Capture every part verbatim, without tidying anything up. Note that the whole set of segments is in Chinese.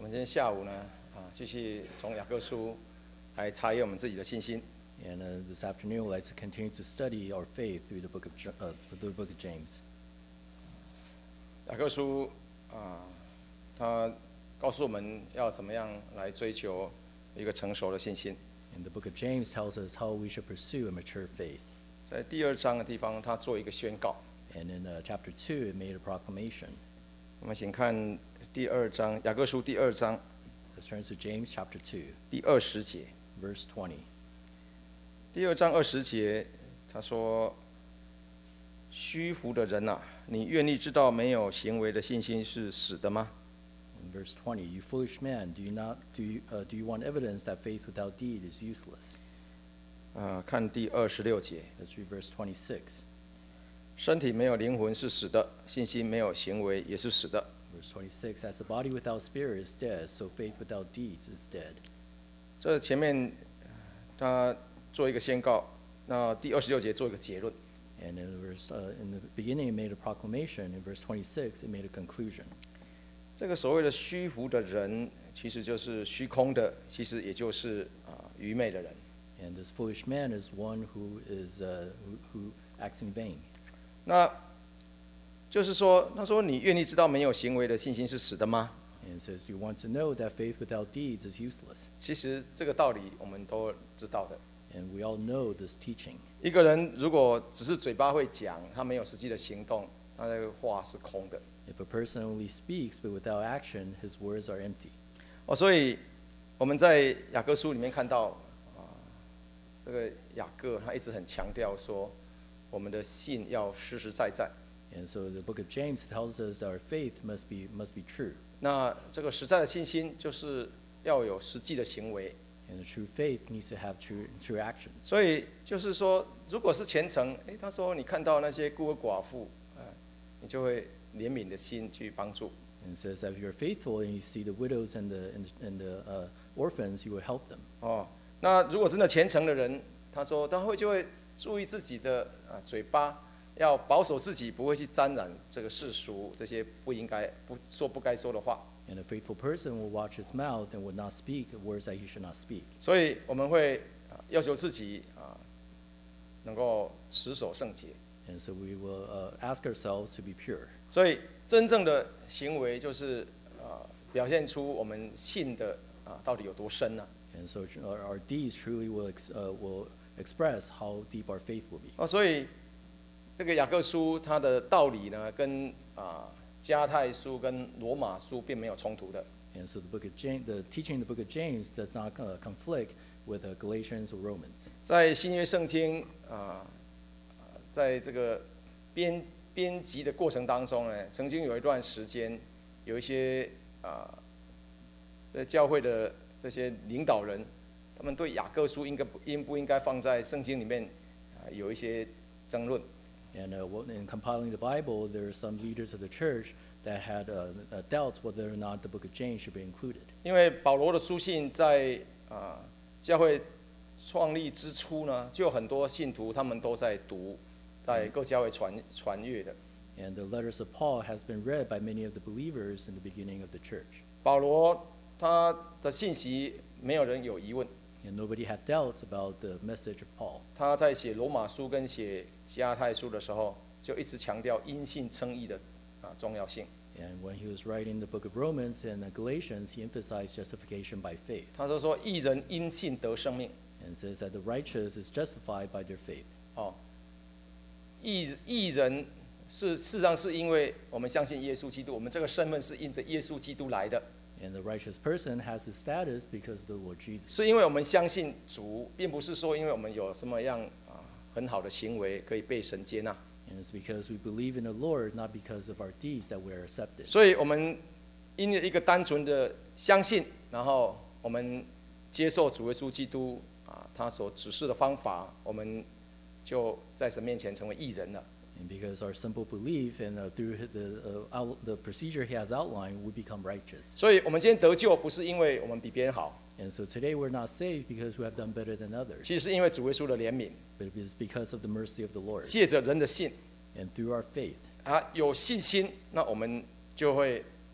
们今天下午呢，啊，继续从雅各书来查验我们自己的信心。 And uh, this afternoon, we'd like to continue to study our faith through the book of, Ja- uh, through the book of James. 雅各书啊，他告诉我们要怎么样来追求一个成熟的信心。 And the book of James tells us how we should pursue a mature faith. 在第二章的地方，他做一个宣告。 And in uh, chapter two, it made a proclamation. 我们请看第二章，雅各书第二章 Let's turn to James chapter two, 第二十节。 verse twenty. 第二章二十节，他说：“虚浮的人啊，你愿意知道没有行为的信心是死的吗？” In verse twenty, you foolish man, do you not do you, uh, do you want evidence that faith without deed is useless? 啊，看第二十六节， Let's read verse twenty-six. 身体没有灵魂是死的，信心没有行为也是死的。 Verse twenty-six, as the body without spirit is dead, so faith without deeds is dead. 这前面他做一个宣告，那第二十六节做一个结论。 And in verse uh, in the beginning, it made a proclamation. In verse twenty-six, it made a conclusion. 这个所谓的虚浮的人，其实就是虚空的，其实也就是啊、愚昧的人。 And this foolish man is one who is uh, who, who acts in vain. 那就是说，他说你愿意知道没有行为的信心是死的吗？ And it says, you want to know that faith without deeds is useless. 其实这个道理我们都知道的。 And we all know this teaching. 一个人如果只是嘴巴会讲，他没有实际的行动，那这个话是空的。 If a person only speaks but without action, his words are empty. 哦，所以我们在雅各书里面看到啊，这个雅各他一直很强调说，我们的信要实实在在。 And so the book of James tells us that our faith must be must be true. 那这个实在的信心，就是要有实际的行为。 And the true faith needs to have true true actions. 所以就是说，如果是虔诚，诶，他说你看到那些孤儿寡妇，啊，你就会怜悯的心去帮助。 And it says that if you're faithful and you see the widows and the and, the- and the uh, orphans, you will help them. 哦，那如果真的虔诚的人，他说他会就会注意自己的啊嘴巴，要保守自己，不会去沾染这个世俗这些不应该不说不该说的话。 And a faithful person will watch his mouth and would not speak words that he should not speak. 所以我们会啊要求自己啊能够持守圣洁。 And so we will uh, ask ourselves to be pure. 所以真正的行为就是啊表现出我们信的啊到底有多深呢、 And so our, our deeds truly will ex, uh, will express how deep our faith will be. 哦，所以这个雅各书它的道理呢，跟啊加太书跟罗马书并没有冲突的。 And so the book of James, the teaching in the book of James does not uh, conflict with uh, Galatians or Romans. 在新约圣经啊，呃在这个编编辑的过程当中呢，曾经有一段时间，有一些啊，在教会的这些领导人，他们对雅各书应该不应不应该放在圣经里面啊，有一些争论。 And uh, what- in compiling the Bible, there are some leaders of the church that had uh, uh, doubts whether or not the book of James should be included. 因为保罗的书信在啊教会创立之初呢，就有很多信徒他们都在读，在各教会传传阅的。 And the letters of Paul has been read by many of the believers in the beginning of the church. 保罗他的信息没有人有疑问， And nobody had doubts about the message of Paul. 他在写罗马书跟写加太书的时候，就一直强调因信称义的啊重要性。 And when he was writing the book of Romans and uh, Galatians, he emphasized justification by faith. 他就说义人因信得生命。 And says that the righteous is justified by their faith. 哦，义义人是事实上是因为我们相信耶稣基督，我们这个身份是因着耶稣基督来的。 And the righteous person has his status because of the Lord Jesus. 是因为我们相信主，并不是说因为我们有什么样啊很好的行为可以被神接纳。 And it's because we believe in the Lord, not because of our deeds, that we are accepted. 所以我们因为一个单纯的相信，然后我们接受主耶稣基督啊他所指示的方法，我们就在神面前成为义人了。 And because our simple belief and uh, through the, uh, out, the procedure he has outlined, we become righteous. 所以我们今天得救，不是因为我们比别人好， And so today we're not saved because we have done better than others, 其实是因为主耶稣的怜悯， but it is because of the mercy of the Lord. 借着人的信 And through our faith, 啊有信心，那我们就会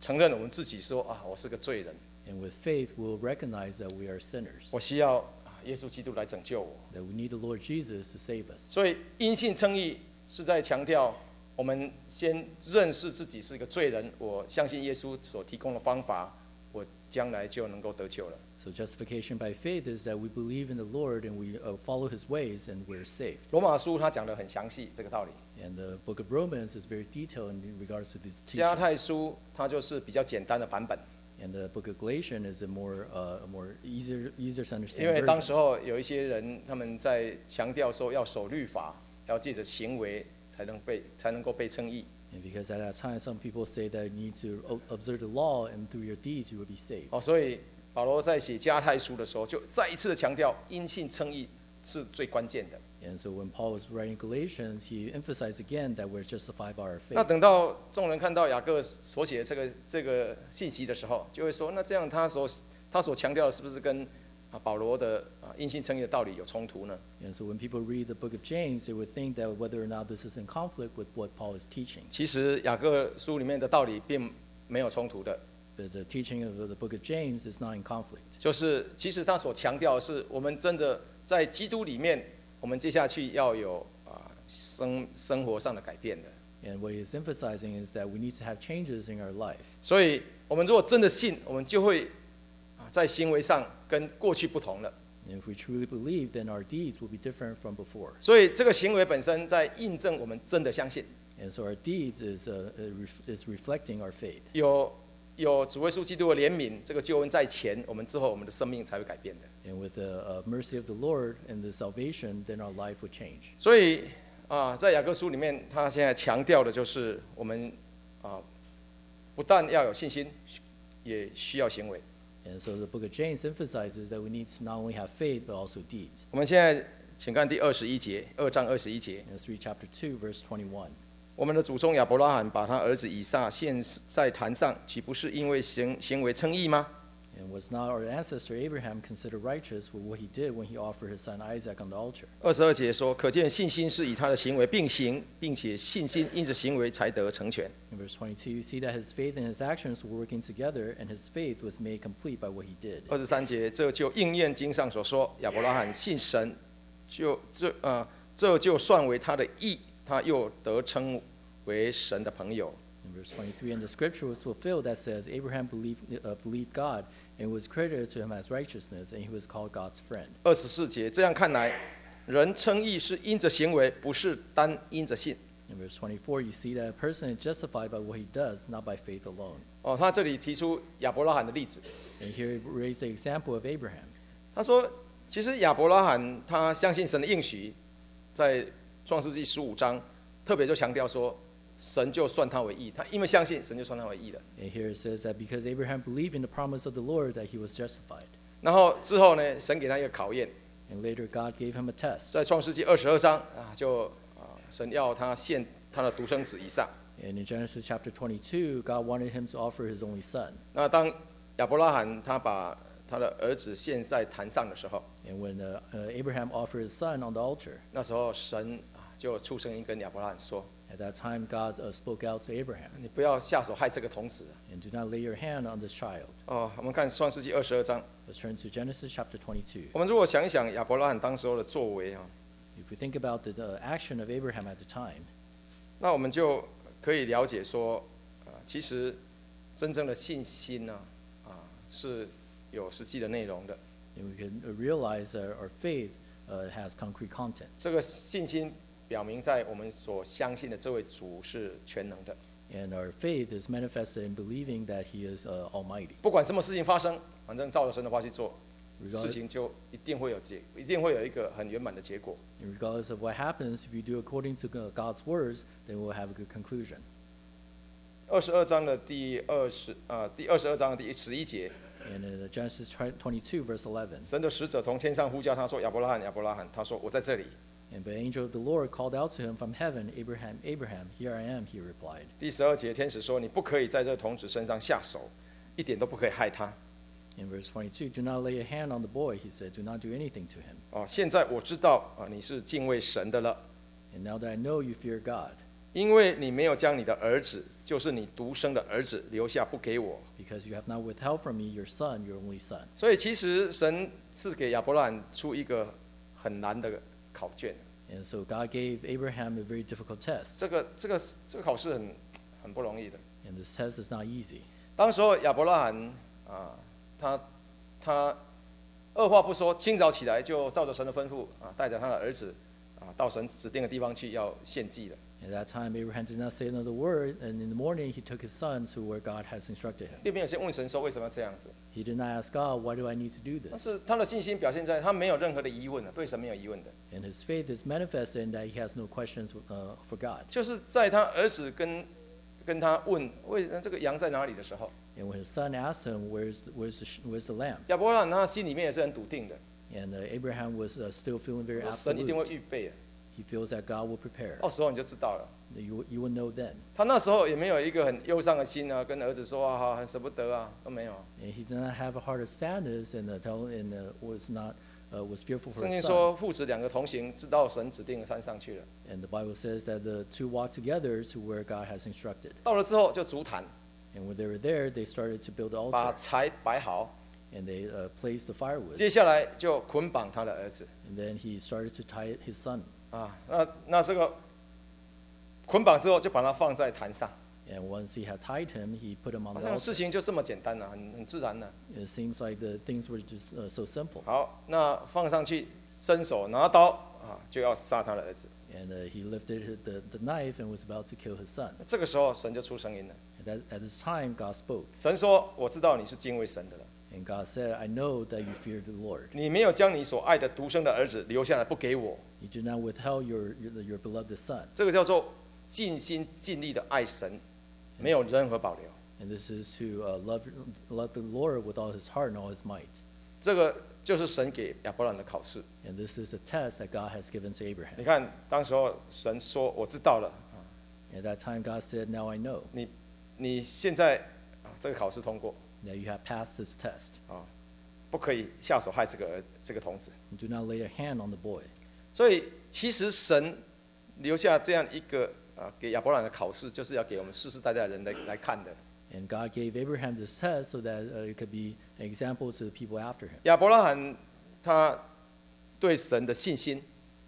承认我们自己说啊，我是个罪人， And with faith, we'll recognize that we are sinners, 我需要啊耶稣基督来拯救我。 that we need the Lord Jesus to save us. 所以因信称义是在强调我们先认识自己是一个罪人，我相信耶稣所提供的方法，我将来就能够得救了。 So justification by faith is that we believe in the Lord and we uh, follow his ways and we're saved. 罗马书他讲得很详细这个道理， And the book of Romans is very detailed in regards to this 加 teaching. 太书它就是比较简单的版本， And the book of Galatians is a more, uh, a more easier, easier to 因 understand 为当时 version. 候有一些人他们在强调说要守律法，要借着行为才能被才能够被称义。 And because at that time, some people say that you need to o- observe the law and through your deeds you will be saved. 哦，所以保罗在写加太书的时候，就再一次的强调因信称义是最关键的。 And so when Paul was writing Galatians, he emphasized again that we're justified by our 那 faith. 等到众人看到雅各所写的这个这个信息的时候，就会说，那这样他所他所强调的是不是跟啊保罗的啊因信称义的道理有冲突呢？ And so when people read the book of James, they would think that whether or not this is in conflict with what Paul is teaching. 其实雅各书里面的道理并没有冲突的， But the teaching of the book of James is not in conflict. 就是其实他所强调的是，我们真的在基督里面，我们接下去要有啊生生活上的改变的。 And what he is emphasizing is that we need to have changes in our life. 所以，我们如果真的信，我们就会啊在行为上跟过去不同了。 And if we truly believe, then our deeds will be different from before. 所以，这个行为本身在印证我们真的相信。 And so our deeds is, uh, uh, ref- is reflecting our faith. 有有主耶稣基督的怜悯，这个救恩在前，我们之后我们的生命才会改变的。 And with the uh, mercy of the Lord and the salvation, then our life would change. 所以啊，在雅各书里面，他现在强调的就是我们啊，不但要有信心，也需要行为。 And so the book of James emphasizes that we need to not only have faith, but also deeds. 我们现在请看第二十一节，二章二十一节。 And let's read chapter two, verse twenty-one. 我们的祖宗亚伯拉罕把他儿子以撒献在坛上，岂不是因为行行为称义吗？ And was not our ancestor Abraham considered righteous for what he did when he offered his son Isaac on the altar? 二十二节说，可见信心是以他的行为并行，并且信心因着行为才得成全。 In verse twenty-two, you see that his faith and his actions were working together, and his faith was made complete by what he did. 二十三节，这就应验经上所说，亚伯拉罕信神，就这呃，这就算为他的义，他又得称为神的朋友。 In verse twenty-three, and the scripture was fulfilled that says, Abraham believed, uh, believed God, and was credited to him as righteousness, and he was called God's friend. 二十四节，这样看来，人称义是因着行为，不是单因着信。 In verse twenty-four, you see that a person is justified by what he does, not by faith alone. 哦，他这里提出亚伯拉罕的例子， And here he raised the example of Abraham. 他说，其实亚伯拉罕他相信神的应许，在创世纪十五章特别就强调说，神就算他为义，他因为相信神就算他为义了。 And here it says that because Abraham believed in the promise of the Lord, that he was justified. 然后之后呢，神给他一个考验， And later God gave him a test. 在创世纪二十二章啊，就啊神要他献他的独生子以撒。 And in Genesis chapter twenty-two, God wanted him to offer his only son. 那当亚伯拉罕他把他的儿子献在坛上的时候， And when uh, uh, Abraham offered his son on the altar, 那时候神啊就出声音跟亚伯拉罕说 at that time God uh, spoke out to Abraham,：“ 你不要下手害这个童子。 and do not lay your hand on this child. ” 哦，我们看创世纪二十二章， Let's turn to Genesis chapter twenty-two. 我们如果想一想亚伯拉罕当时候的作为啊， If we think about the, the action of Abraham at the time, 那我们就可以了解说，啊，其实真正的信心呢，啊，是有实际的内容的。 and we can uh, realize that our faith uh, has concrete content. 这个信心表明在我们所相信的这位主是全能的， And our faith is manifested in believing that he is uh, almighty. 不管什么事情发生，反正照着神的话去做， Regardless- 事情就一定会有结，一定会有一个很圆满的结果。 And regardless of what happens, if you do according to uh, God's words, then we'll have a good conclusion. 二十二章的第二十啊，第二十二章的第十一节， And in uh, Genesis twenty-two, verse eleven, 神的使者从天上呼叫他说：“亚伯拉罕，亚伯拉罕。”他说：“我在这里。 and the angel of the Lord called out to him from heaven, Abraham, Abraham, here I am, he replied. ” 第十二节，天使说：“你不可以在这童子身上下手，一点都不可以害他。 In verse twenty-two, do not lay a hand on the boy, he said, do not do anything to him. ” 哦，现在我知道啊，你是敬畏神的了。 And now that I know you fear God. 因为你没有将你的儿子，就是你独生的儿子留下不给我。 because you have not withheld from me your son, your only son. 所以其实神是给亚伯拉罕出一个很难的考卷。 And so God gave Abraham a very difficult test. 这个这个这个考试很很不容易的。 And this test is not easy. 当时候亚伯拉罕啊，他他二话不说，清早起来就照着神的吩咐啊，带着他的儿子啊，到神指定的地方去要献祭了。 At that time, Abraham did not say another word, and in the morning he took his son to where God has instructed him. 那边有些问神说为什么要这样子？ He did not ask God, why do I need to do 但 this? 是他的信心表现在他没有任何的疑问了，对神没有疑问的， And his faith is manifested in that he has no questions uh, for God. 就是在他儿子跟跟他问为这个羊在哪里的时候， And when his son asked him, where's, where's, the, sh- where's the lamb? 亚伯拉罕他心里面也是很笃定的， And uh, Abraham was uh, still feeling very 说神一定会 absolute. 预备的， He feels that God will prepare. 到时候你就知道了。 You, you will know then. 他那时候也没有一个很忧伤的心啊，跟儿子说啊，很舍不得啊，都没有。 And he did not have a heart of sadness and, uh, tell, and uh, was not uh, was fearful for 圣 his 经 son. 说父子两个同行，直到神指定的山上去了。 And the Bible says that the two walked together to where God has instructed. 到了之后就足坛， And when they were there, they started to build the 把 altar. 柴摆好， And they uh, placed the firewood. 接下来就捆绑他的儿子 And then he started to tie his son. 啊。那那这个捆绑之后，就把他放在坛上， And once he had tied him, he put him on 好 the 像事 altar. 情就这么简单了、很很自然的。 It seems like the things were just uh, so simple. 好，那放上去，伸手拿刀啊，就要杀他的儿子。 And uh, he lifted the, the knife and was about to kill his son. 这个时候神就出声音了， And that, at this time, God spoke. 神说：“我知道你是敬畏神的了， And God said, I know that you fear the Lord. 你没有将你所爱的独生的儿子留下来不给我。” You do not withhold your, your, your beloved son. 这个叫做尽心尽力的爱神，没有任何保留。 And this is to uh, love, love the Lord with all his heart and all his might. 这个就是神给亚伯兰的考试。 And this is a test that God has given to 你 Abraham. 看，当时候神说：“我知道了， At that time, God said, Now I know 你你现在啊这个考试通过 that you have passed this test. 啊，不可以下手害这个儿这个童子。 And do not lay a hand on the boy. ” 所以其实神留下这样一个啊给亚伯兰的考试，就是要给我们世世代代的人来来看的。 And God gave Abraham this test so that uh, it could be an example to the people after him. 亚伯拉罕他对神的信心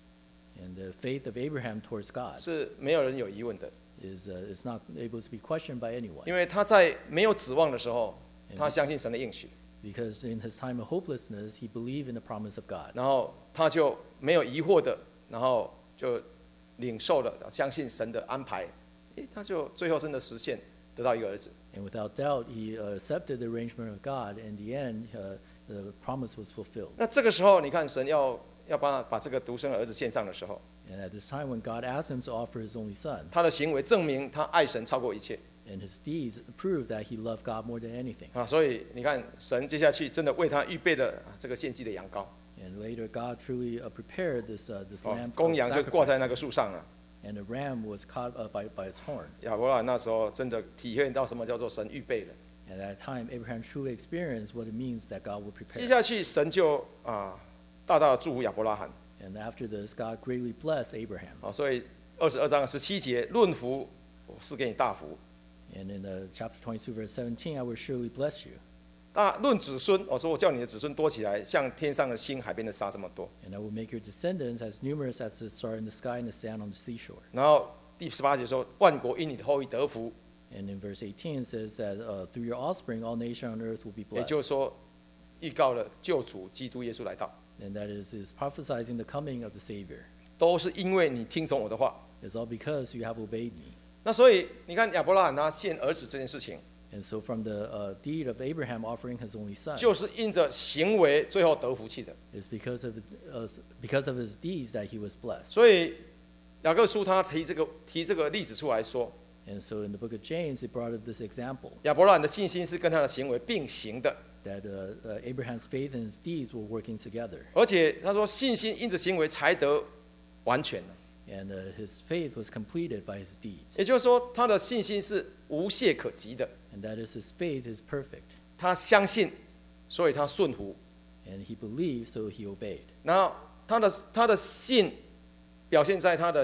And the faith of Abraham towards God 是没有人有疑问的， is, uh, is not able to be questioned by anyone. 因为他在没有指望的时候，他相信神的应许， Because in his time of hopelessness, he believed in the promise of God. 然后他就没有疑惑的，然后就领受了，相信神的安排，诶，他就最后真的实现，得到一个儿子。 And without doubt, he uh, accepted the arrangement of God. In the end, uh, the promise was fulfilled. 那这个时候，你看神要要把把这个独生的儿子献上的时候， And at this time, when God asked him to offer his only son, 他的行为证明他爱神超过一切 and his deeds proved that he loved God more than anything. 啊！所以你看，神接下去真的为他预备了啊这个献祭的羊羔， And later, God truly uh, prepared this, uh, this 哦 lamb， 公 of 羊就挂在 sacrifice. 那个树上了。 And the ram was caught uh, by, by its horn. 亚伯拉罕那时候真的体会到什么叫做神预备了。 At that time, Abraham truly experienced what it means that God will 接 prepare. 下去，神就啊大大的祝福亚伯拉罕 And after this, God greatly blessed Abraham. 啊，所以二十二章十七节论福，我是给你大福； And in uh, chapter twenty-two, verse seventeen, I will surely bless you. 大论子孙，我说我叫你的子孙多起来，像天上的星、海边的沙这么多。 And I will make your descendants as numerous as the star in the sky and the sand on the seashore. 然后第十八节说，万国因你的后裔得福， And in verse eighteen, it says that uh, through your offspring, all nations on earth will be 也就是 blessed. 说，预告了救主基督耶稣来到， And that is, is prophesizing the coming of the Savior. 都是因为你听从我的话。 It's all because you have obeyed me. 那所以你看亚伯拉罕他献儿子这件事情， And so from the uh, deed of Abraham offering his only son, 就是因着行为最后得福气的。 is because of, uh, because of his deeds that he was blessed. 所以雅各书他提这个提这个例子出来说， And so in the book of James, it brought up this example 亚伯拉罕的信心是跟他的行为并行的， that uh, uh, Abraham's faith and his deeds were working together. 而且他说信心因着行为才得完全了。 And uh, his faith was completed by his deeds. 也就是说，他的信心是无懈可击的。 And that is his faith is perfect. 他相信，所以他顺服。 And he believed, so he obeyed. 然后他的他的信表现在他的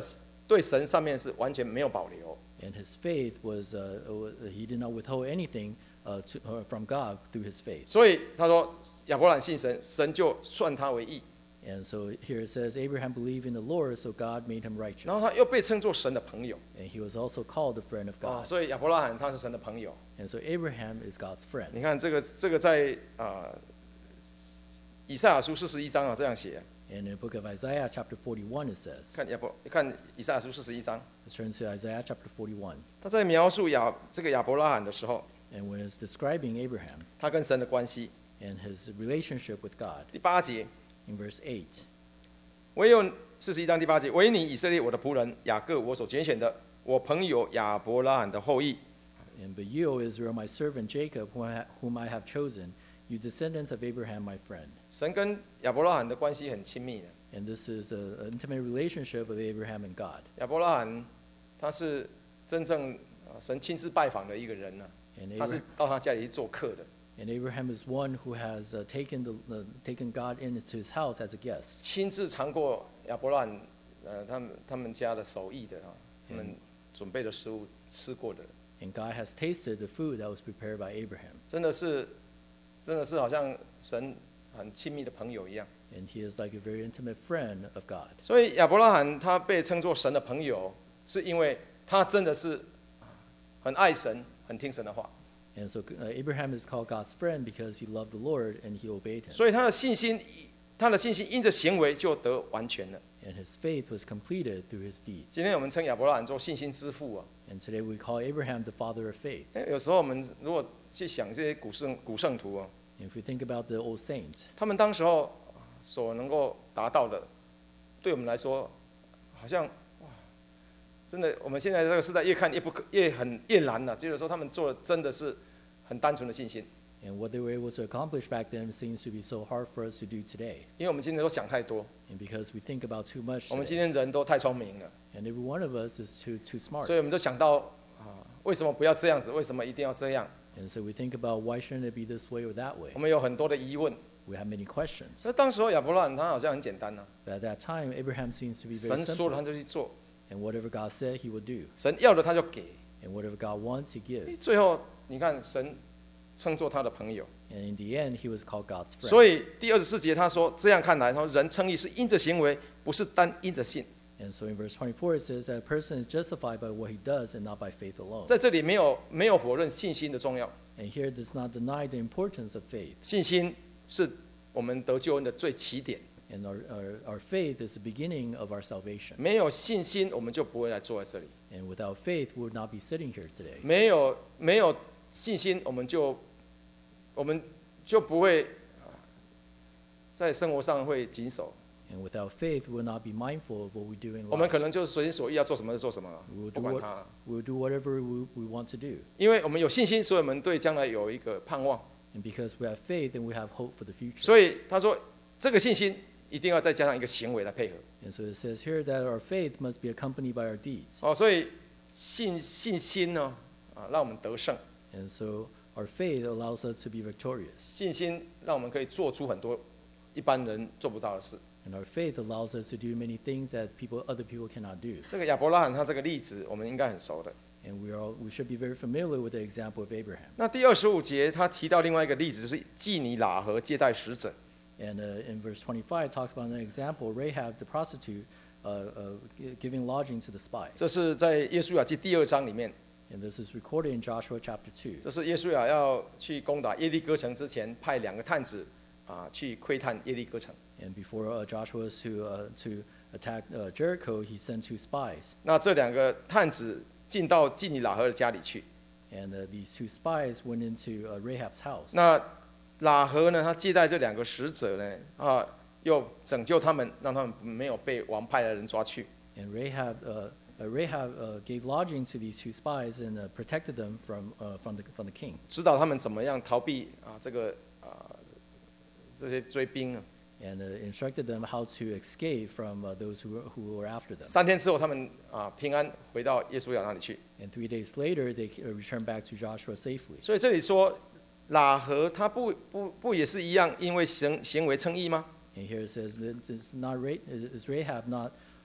对神上面是完全没有保留。 And his faith was, uh, uh, he did not withhold anything uh, to, uh, from God through his faith. 所以他说亚伯拉罕信神，神就算他为义， And so here it says, Abraham believed in the Lord, so God made him 然 righteous. 后他又被称作神的朋友 And he was also called a friend of 啊， God. 所以亚伯拉罕他是神的朋友。 And so Abraham is God's friend. 你看这个这个在啊、以赛亚书四十一章啊这样写， And in the book of Isaiah, chapter forty-one, it says, 看亚伯看以赛亚书四十一章， let's turn to Isaiah chapter forty-one. 他在描述亚这个亚伯拉罕的时候， And when it's describing Abraham 他跟神的关系， and his relationship with God, 第八节， in verse eight, 唯有四十一章第八节，唯你以色列我的仆人雅各我所拣选的，我朋友亚伯拉罕的后裔。 and but you, O Israel, my servant Jacob, whom I, ha- whom I have chosen, you descendants of Abraham, my friend. 神跟亚伯拉罕的关系很亲密的。 And this is a- an intimate relationship of Abraham and God. 亚伯拉罕他是真正啊神亲自拜访的一个人呢、 And 他是 Abraham, 到他家里去做客的， and Abraham is one who has uh, taken, the, uh, taken God into his house as a guest. 亲自尝过亚伯拉罕呃他们他们家的手艺的啊，他们准备的食物吃过的， And God has tasted the food that was prepared by Abraham. 真的是真的是好像神很亲密的朋友一样。 And he is like a very intimate friend of God. 所以亚伯拉罕他被称作神的朋友，是因为他真的是啊很爱神，很听神的话， And so uh, Abraham is called God's friend because he loved the Lord and he obeyed him. 所以他的信心，他的信心因着行为就得完全了。 And his faith was completed through his deeds. 今天我们称亚伯拉罕做信心之父啊。 And today we call Abraham the father of faith. 哎有时候我们如果去想这些古圣古圣徒啊， And if we think about the old saints, 他们当时候所能够达到的，对我们来说，好像哇，真的，我们现在这个时代越看越不可，越很越难了、就是说，他们做的真的是很单纯的信心， and what they were able to accomplish back then seems to be so hard for us to do today. 因为我们今天都想太多， And because we think about too much 我们今 today, 天人都太聪明了， and every one of us is too, too smart. 所以我们都想到啊，为什么不要这样子？为什么一定要这样？ And so we think about why shouldn't it be this way or that way? 我们有很多的疑问。 We have many questions. 那当时候亚伯拉罕他好像很简单呢、 But at that time, Abraham seems to be very 神说了 simple. 他就去做， And whatever God said, he would do. 神要的他就给， And whatever God wants, he gives. 最后你看神称作他的朋友。 And in the end, he was called God's friend. 所以第二十四节他说，这样看来，他说人称义是因着行为，不是单因着信。 And so in verse twenty-four, it says that a person is justified by what he does and not by faith alone. 在这里没有没有否认信心的重要， And here it does not deny the importance of faith. 信心是我们得救恩的最起点。 And our, our, our faith is the beginning of our salvation. 没有信心，我们就不会来坐在这里； And without faith, we would not be sitting here today. 没有没有信心，我们就我们就不会啊在生活上会谨守。 And without faith, we will not be mindful of what we do in 我们 life. 可能就是随心所欲，要做什么就做什么了 We will 不 do, 管 what, 它了。 we will do whatever we, we want to do. 因为我们有信心，所以我们对将来有一个盼望。 And because we have faith, then we have hope for the future. 所以他说，这个信心一定要再加上一个行为来配合。 And so it says here that our faith must be accompanied by our deeds. 哦，所以信信心呢，啊，让我们得胜。 And so our faith allows us to be victorious. 信心让我们可以做出很多一般人做不到的事。 And our faith allows us to do many things that people, other people cannot do. 这个亚伯拉罕他这个例子，我们应该很熟的。 And we, are, we should be very familiar with the example of Abraham. 那第二十五节他提到另外一个例子，就是基尼喇合接待使者。 And uh, in verse twenty-five, it talks about an example, Rahab the prostitute uh, uh, gi- giving lodging to the spies. 这是在耶稣亚记第二章里面， And this is recorded in Joshua chapter two. 这是耶稣亚要去攻打耶利哥城之前，派两个探子啊去窥探耶利哥城。 And before uh, Joshua was to, uh, to attack uh, Jericho, he sent two spies. 那这两个探子进到基尼喇合的家里去。 And uh, these two spies went into uh, Rahab's house. 那喇合呢，他接待这两个使者呢，啊，又拯救他们，让他们没有被王派的人抓去。 And Rahab, uh, uh, Rahab uh, gave lodging to these two spies and uh, protected them from, uh, from, the, from the king. 指导他们怎么样逃避啊这个啊这些追兵啊。 And uh, instructed them how to escape from uh, those who were, who were after them. 三天之后，他们啊平安回到耶稣亚那里去。 And three days later, they uh, returned back to Joshua safely. 所以这里说喇合他不不不也是一样，因为行行为称义吗？ And here it says, that it's not Ra- is Rahab not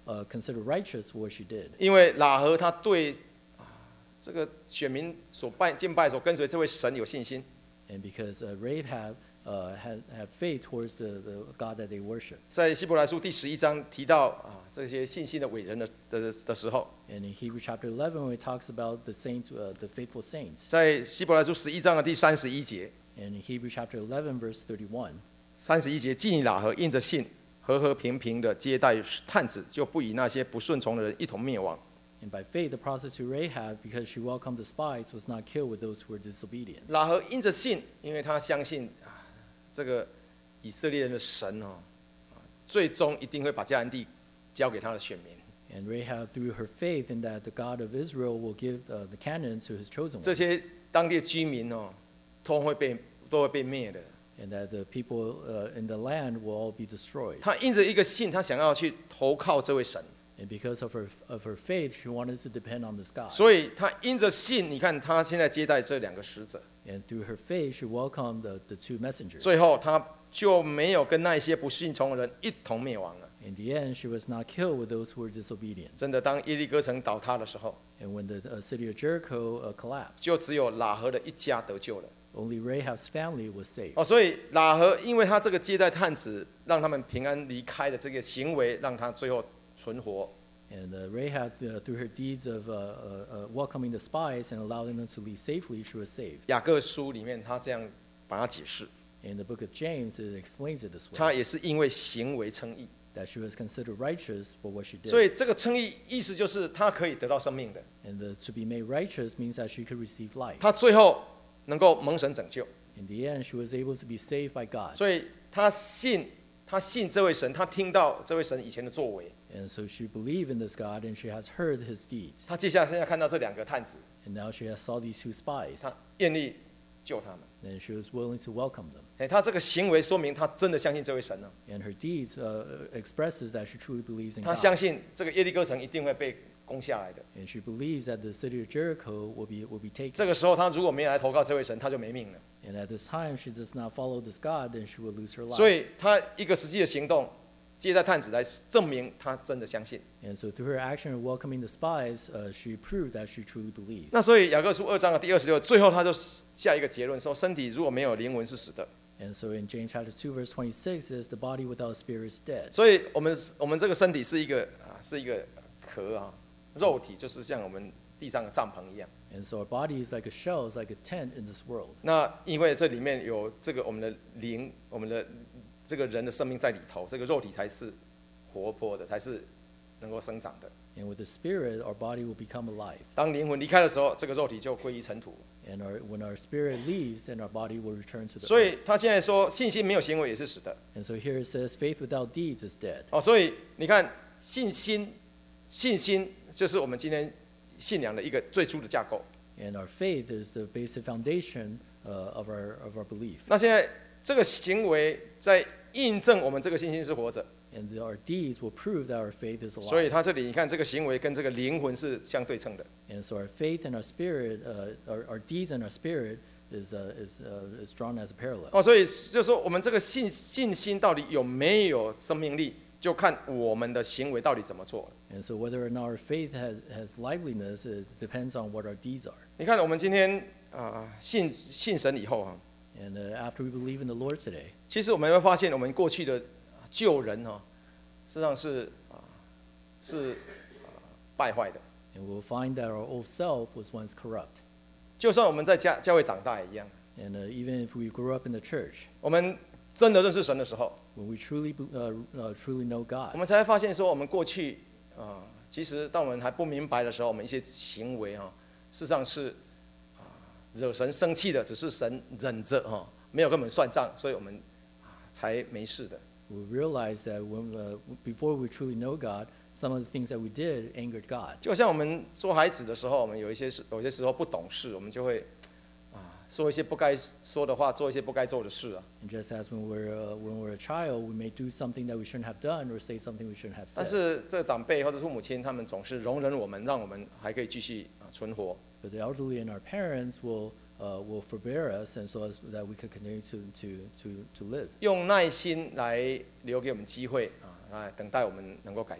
uh, considered righteous for what she did. 因为喇合他对啊这个选民所拜敬拜、所跟随这位神有信心， And because uh, Rahab uh, had, had faith towards the, the God that they worship. 在希伯来书第十一章提到啊这些信心的伟人的的的时候， And in Hebrews chapter eleven, when it talks about the saints, uh, the faithful saints. 在希伯来书十一章的第三十一节， And in Hebrews chapter eleven, verse thirty-one. 三十一节，既以喇合应着信，和和平平的接待探子，就不以那些不顺从的人一同灭亡。 And by faith, the prostitute Rahab, because she welcomed the spies, was not killed with those who were disobedient. 喇合因着信，因为他相信啊，这个以色列人的神哦，啊最终一定会把迦南地交给他的选民。 And Rahab, through her faith in that the God of Israel will give uh, the Canaan to his chosen 这 ones, 些当地的居民哦，都会被都会被灭的。 and that the people uh, in the land will all be destroyed. 他因着一个信，他想要去投靠这位神， And because of her of her faith, she wanted to depend on this God. 所以他因着信，你看他现在接待这两个使者， And through her faith, she welcomed the, the two messengers. 最后他就没有跟那些不信从的人一同灭亡了。 In the end, she was not killed with those who were disobedient. 真的，当耶利哥城倒塌的时候， And when the uh, city of Jericho uh, collapsed, 就只有喇合的一家得救了。 only Rahab's family was saved. 哦，所以喇合因为他这个接待探子，让他们平安离开的这个行为，让他最后存活。 And uh, Rahab, uh, through her deeds of uh, uh, uh, welcoming the spies and allowing them to leave safely, she was saved. 雅各书里面他这样把它解释， In the book of James, it explains it this 他 way, 也是因为行为称义， that she was considered righteous for what she 所 did. 以这个称义意思就是他可以得到生命的， And the, to be made righteous means that she could receive life. 他最后能够蒙神拯救， In the end, she was able to be saved by God. 所以他信他信这位神，他听到这位神以前的作为， And so she believed in this God, and she has heard his deeds. 他接下来现在看到这两个探子， And now she has saw these two spies, 他愿意救他们。 and she was willing to welcome them. 哎，他这个行为说明他真的相信这位神呢、 And her deeds uh, expresses that she truly believes in 他 God. 相信这个耶利哥城一定会被攻下来的。 And she believes that the city of Jericho will be, will be taken. 这个时候，他如果没有来投靠这位神，他就没命了。 And at this time, she does not follow this God, then she will lose her 所 life. 以，他一个实际的行动，接待探子来证明他真的相信。 And so through her action of welcoming the spies, uh, she proved that she truly believes. 那所以雅各书二章的第二十六，最后他就下一个结论说：身体如果没有灵魂是死的。 And so in James chapter two, verse twenty-six says, the body without a spirit is dead. 所以我们我们这个身体是一个啊，是一个壳啊，肉体就是像我们地上的帐篷一样。 And so our body is like a shell, is like a tent in this world. 那因为这里面有这个我们的灵，我们的这个人的生命在里头，这个肉体才是活泼的，才是能够生长的。 And with the spirit, our body will become alive. 当灵魂离开的时候，这个肉体就归于尘土。 And our, when our spirit leaves, then our body will return to the 所 earth. 以他现在说，信心没有行为也是死的。 And so here it says, faith without deeds is dead. 哦，所以你看，信心，信心就是我们今天信仰的一个最初的架构。 And our faith is the basic foundation uh, of, our, of our belief. 那现在这个行为在印证我们这个信心是活着， And our deeds will prove that our faith is 所以 alive. 他这里你看，这个行为跟这个灵魂是相对称的。 And so our faith and our spirit, uh, our, our deeds and our spirit is, uh, is, uh, is drawn as a parallel. 哦，所以就是说，我们这个信信心到底有没有生命力，就看我们的行为到底怎么做。 And so whether or not our faith has, has liveliness, it depends on what our deeds are. 你看，我们今天啊、呃信信神以后啊， And uh, after we believe in the Lord today, 其实我们会发现，我们过去的旧人哈、实际上是啊、是、啊败坏的。 and we'll find that our old self was once corrupt. 就算我们在家教会长大也一样， And uh, even if we grew up in the church, 我们真的认识神的时候， when we truly, be- uh, uh, truly know 我 God, 们才会发现说，我们过去啊、其实当我们还不明白的时候，我们一些行为哈、事实上是啊、惹神生气的，只是神忍着哈、没有跟我们算账，所以我们啊、才没事的。 we realize that when, uh, before we truly know God, some of the things that we did angered God. 就像我们做孩子的时候，我们有一些时有些时候不懂事，我们就会啊、说一些不该说的话，做一些不该做的事啊。 And just as when we're, uh, when we're a child, we may do something that we shouldn't have done or say something we shouldn't have 但 said. 是这个长辈或者父母亲，他们总是容忍我们，让我们还可以继续啊、存活。 But the elderly and our parents will, uh, will forbear us, and so as that we could continue to, to, to, to live. 用耐心来留给我们机会啊，来等待我们能够改变。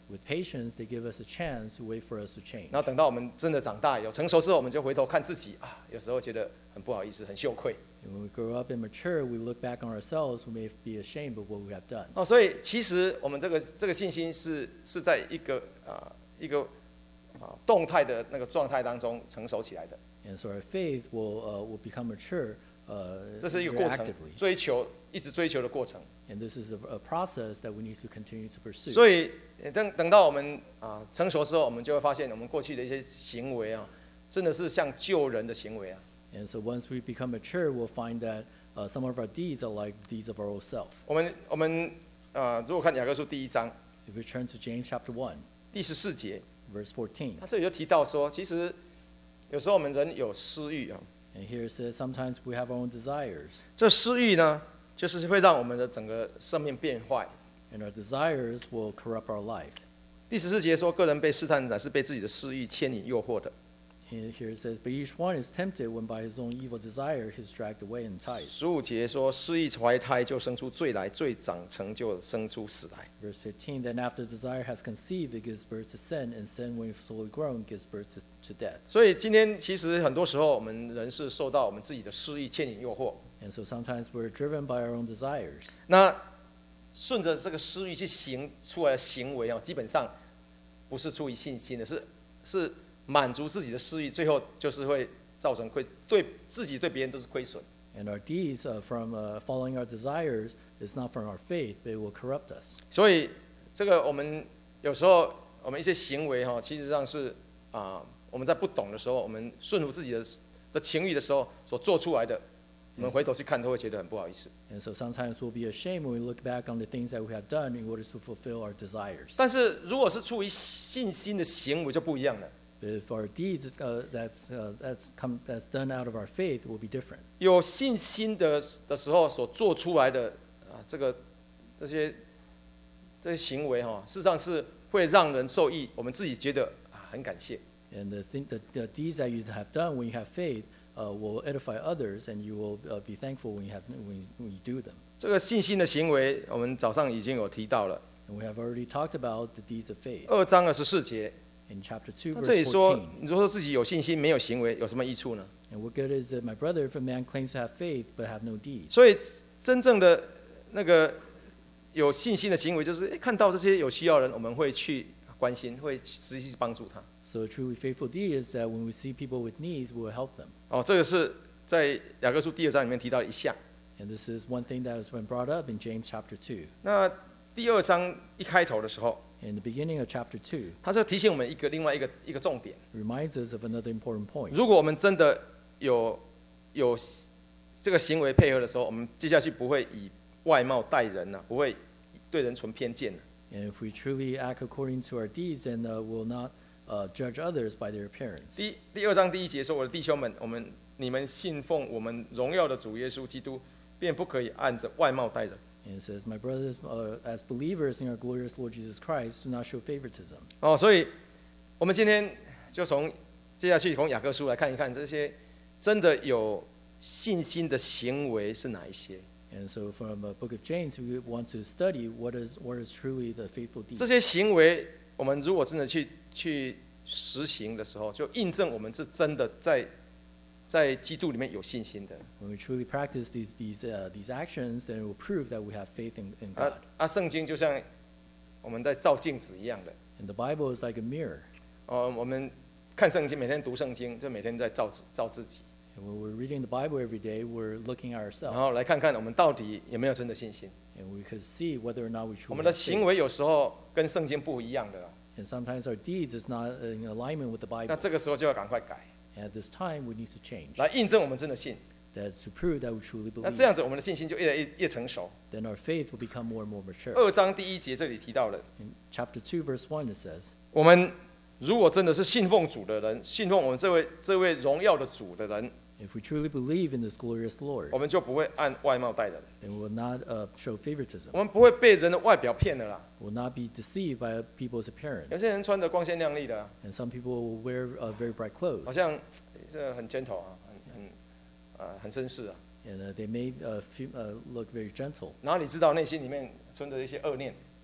With patience, they give us a chance to wait for us to change. 然后等到我们真的长大有成熟之后，我们就回头看自己啊，有时候觉得很不好意思，很羞愧。 And when we grow up and mature, we look back on ourselves, we may be ashamed of what we have done. 哦，所以其实我们这个这个信心是是在一个啊、一个啊、动态的那个状态当中成熟起来的， And so our faith will, uh, will become mature uh, 这是一个 very 过程， actively. 追求一直追求的过程。 And this is a, a process that we need to continue to pursue. 所以呃等等到我们啊、成熟之后，我们就会发现我们过去的一些行为啊，真的是像救人的行为啊。 And so once we become mature, we'll find that uh, some of our deeds are like deeds of our old self. 我们我们啊、如果看雅各书第一章 If we turn to James chapter one, 第十四节， verse fourteen, 他这里就提到说，其实有时候我们人有私欲啊， and here it says, sometimes we have our own desires, 这私欲呢，就是会让我们的整个生命变坏。 and our desires will corrupt our life. 第十四节说，个人被试探，乃是被自己的私欲牵引诱惑的。 And here it says, but each one is tempted when by his own evil desire he is dragged away and enticed. 十五节说，私欲怀胎就生出罪来，罪长成就生出死来。 Verse fifteen, then after desire has conceived, it gives birth to sin, and sin, when fully grown, gives birth to, to death. 所以今天其实很多时候，我们人是受到我们自己的私欲牵引诱惑。 And so sometimes we're driven by our own desires. 那顺着这个私欲去行出来的行为啊，基本上不是出于信心的，是是满足自己的私欲，最后就是会造成亏，对自己对别人都是亏损。 And our deeds uh, from uh, following our desires is not from our faith, but it will corrupt us. 所以这个我们有时候我们一些行为哈，其实上是啊、我们在不懂的时候，我们顺服自己的的情欲的时候所做出来的，我们回头去看都会觉得很不好意思。 And so sometimes we'll be ashamed when we look back on the things that we have done in order to fulfill our desires. 但是如果是出于信心的行为就不一样了。 But if our deeds uh, that's, uh, that's, come, that's done out of our faith will be different. 有信心的的时候所做出来的啊，这个这些这些行为哈，事实上是会让人受益，我们自己觉得啊很感谢。 And the, thing, the, the deeds that you have done when you have faith uh, will edify others, and you will uh, be thankful when you, have, when, you, when you do them. 这个信心的行为，我们早上已经有提到了， And we have already talked about the deeds of faith 二章二十四节。 in chapter two, 那这里 verse 说 fourteen.， 你说自己有信心没有行为，有什么益处呢？ And what good is it, my brother, if a man claims to have faith but have no deeds? 所以真正的那个有信心的行为，就是诶看到这些有需要的人，我们会去关心，会实际帮助他。 So a truly faithful deed is that when we see people with needs, we will help them. 哦，这个是在雅各书第二章里面提到的一项。 And this is one thing that has been brought up in James chapter two. 那第二章一开头的时候， In the beginning of chapter two, 他就提醒我们一个另外一个一个重点： it reminds us of another important point. 如果我们真的有有这个行为配合的时候，我们接下去不会以外貌待人呐、啊，不会对人存偏见、啊。 And if we truly act according to our deeds, then uh, we'll not uh, judge others by their appearance. 第第二章第一节说：“我的弟兄们，我们你们信奉我们荣耀的主耶稣基督，便不可以按着外貌待人。” And it says, my brothers, uh, as believers in our glorious Lord Jesus Christ, do not show favoritism. 哦，所以我们今天就从接下去从雅各书来看一看，这些真的有信心的行为是哪一些？ And so from the book of James, we want to study what is, what is truly the faithful 这 deed. 些行为，我们如果真的去去实行的时候，就印证我们是真的在在基督里面有信心的。 When we truly practice these, these, uh, these actions, then it will prove that we have faith in, in 啊 God. 啊，圣经就像我们在照镜子一样的。 And the Bible is like a mirror. 哦，我们看圣经，每天读圣经，就每天在照自照自己， And when we're reading the Bible every day, we're looking at 然 ourselves. 后来看看我们到底有没有真的信心。 And we could see whether or not we 我 truly 们的 have 行 faith. 为有时候跟圣经不一样的啦， And sometimes our deeds is not in alignment with the 那 Bible. 这个时候就要赶快改， And at this time, we need to change. 来印证我们真的信。 That's to prove that we truly 那 believe. 这样子，我们的信心就越来越越成熟。 Then our faith will become more and more mature. 二章第一节这里提到了， In chapter two, verse one, it says, 我们如果真的是信奉主的人，信奉我们这位这位荣耀的主的人， if we truly believe in this glorious Lord, 我们就不会按外貌待人， then we will not uh, show favoritism. 我们不会被人的外表骗了啦。 We will not be deceived by people's 有 appearance. 些人穿的光鲜亮丽的啊， And some people will wear uh, very bright 好 clothes. 像这很 gentle 啊，很很呃很绅士啊。 And uh, they may uh, fe- uh, look very gentle. 然后你知道内心里面存着一些恶念，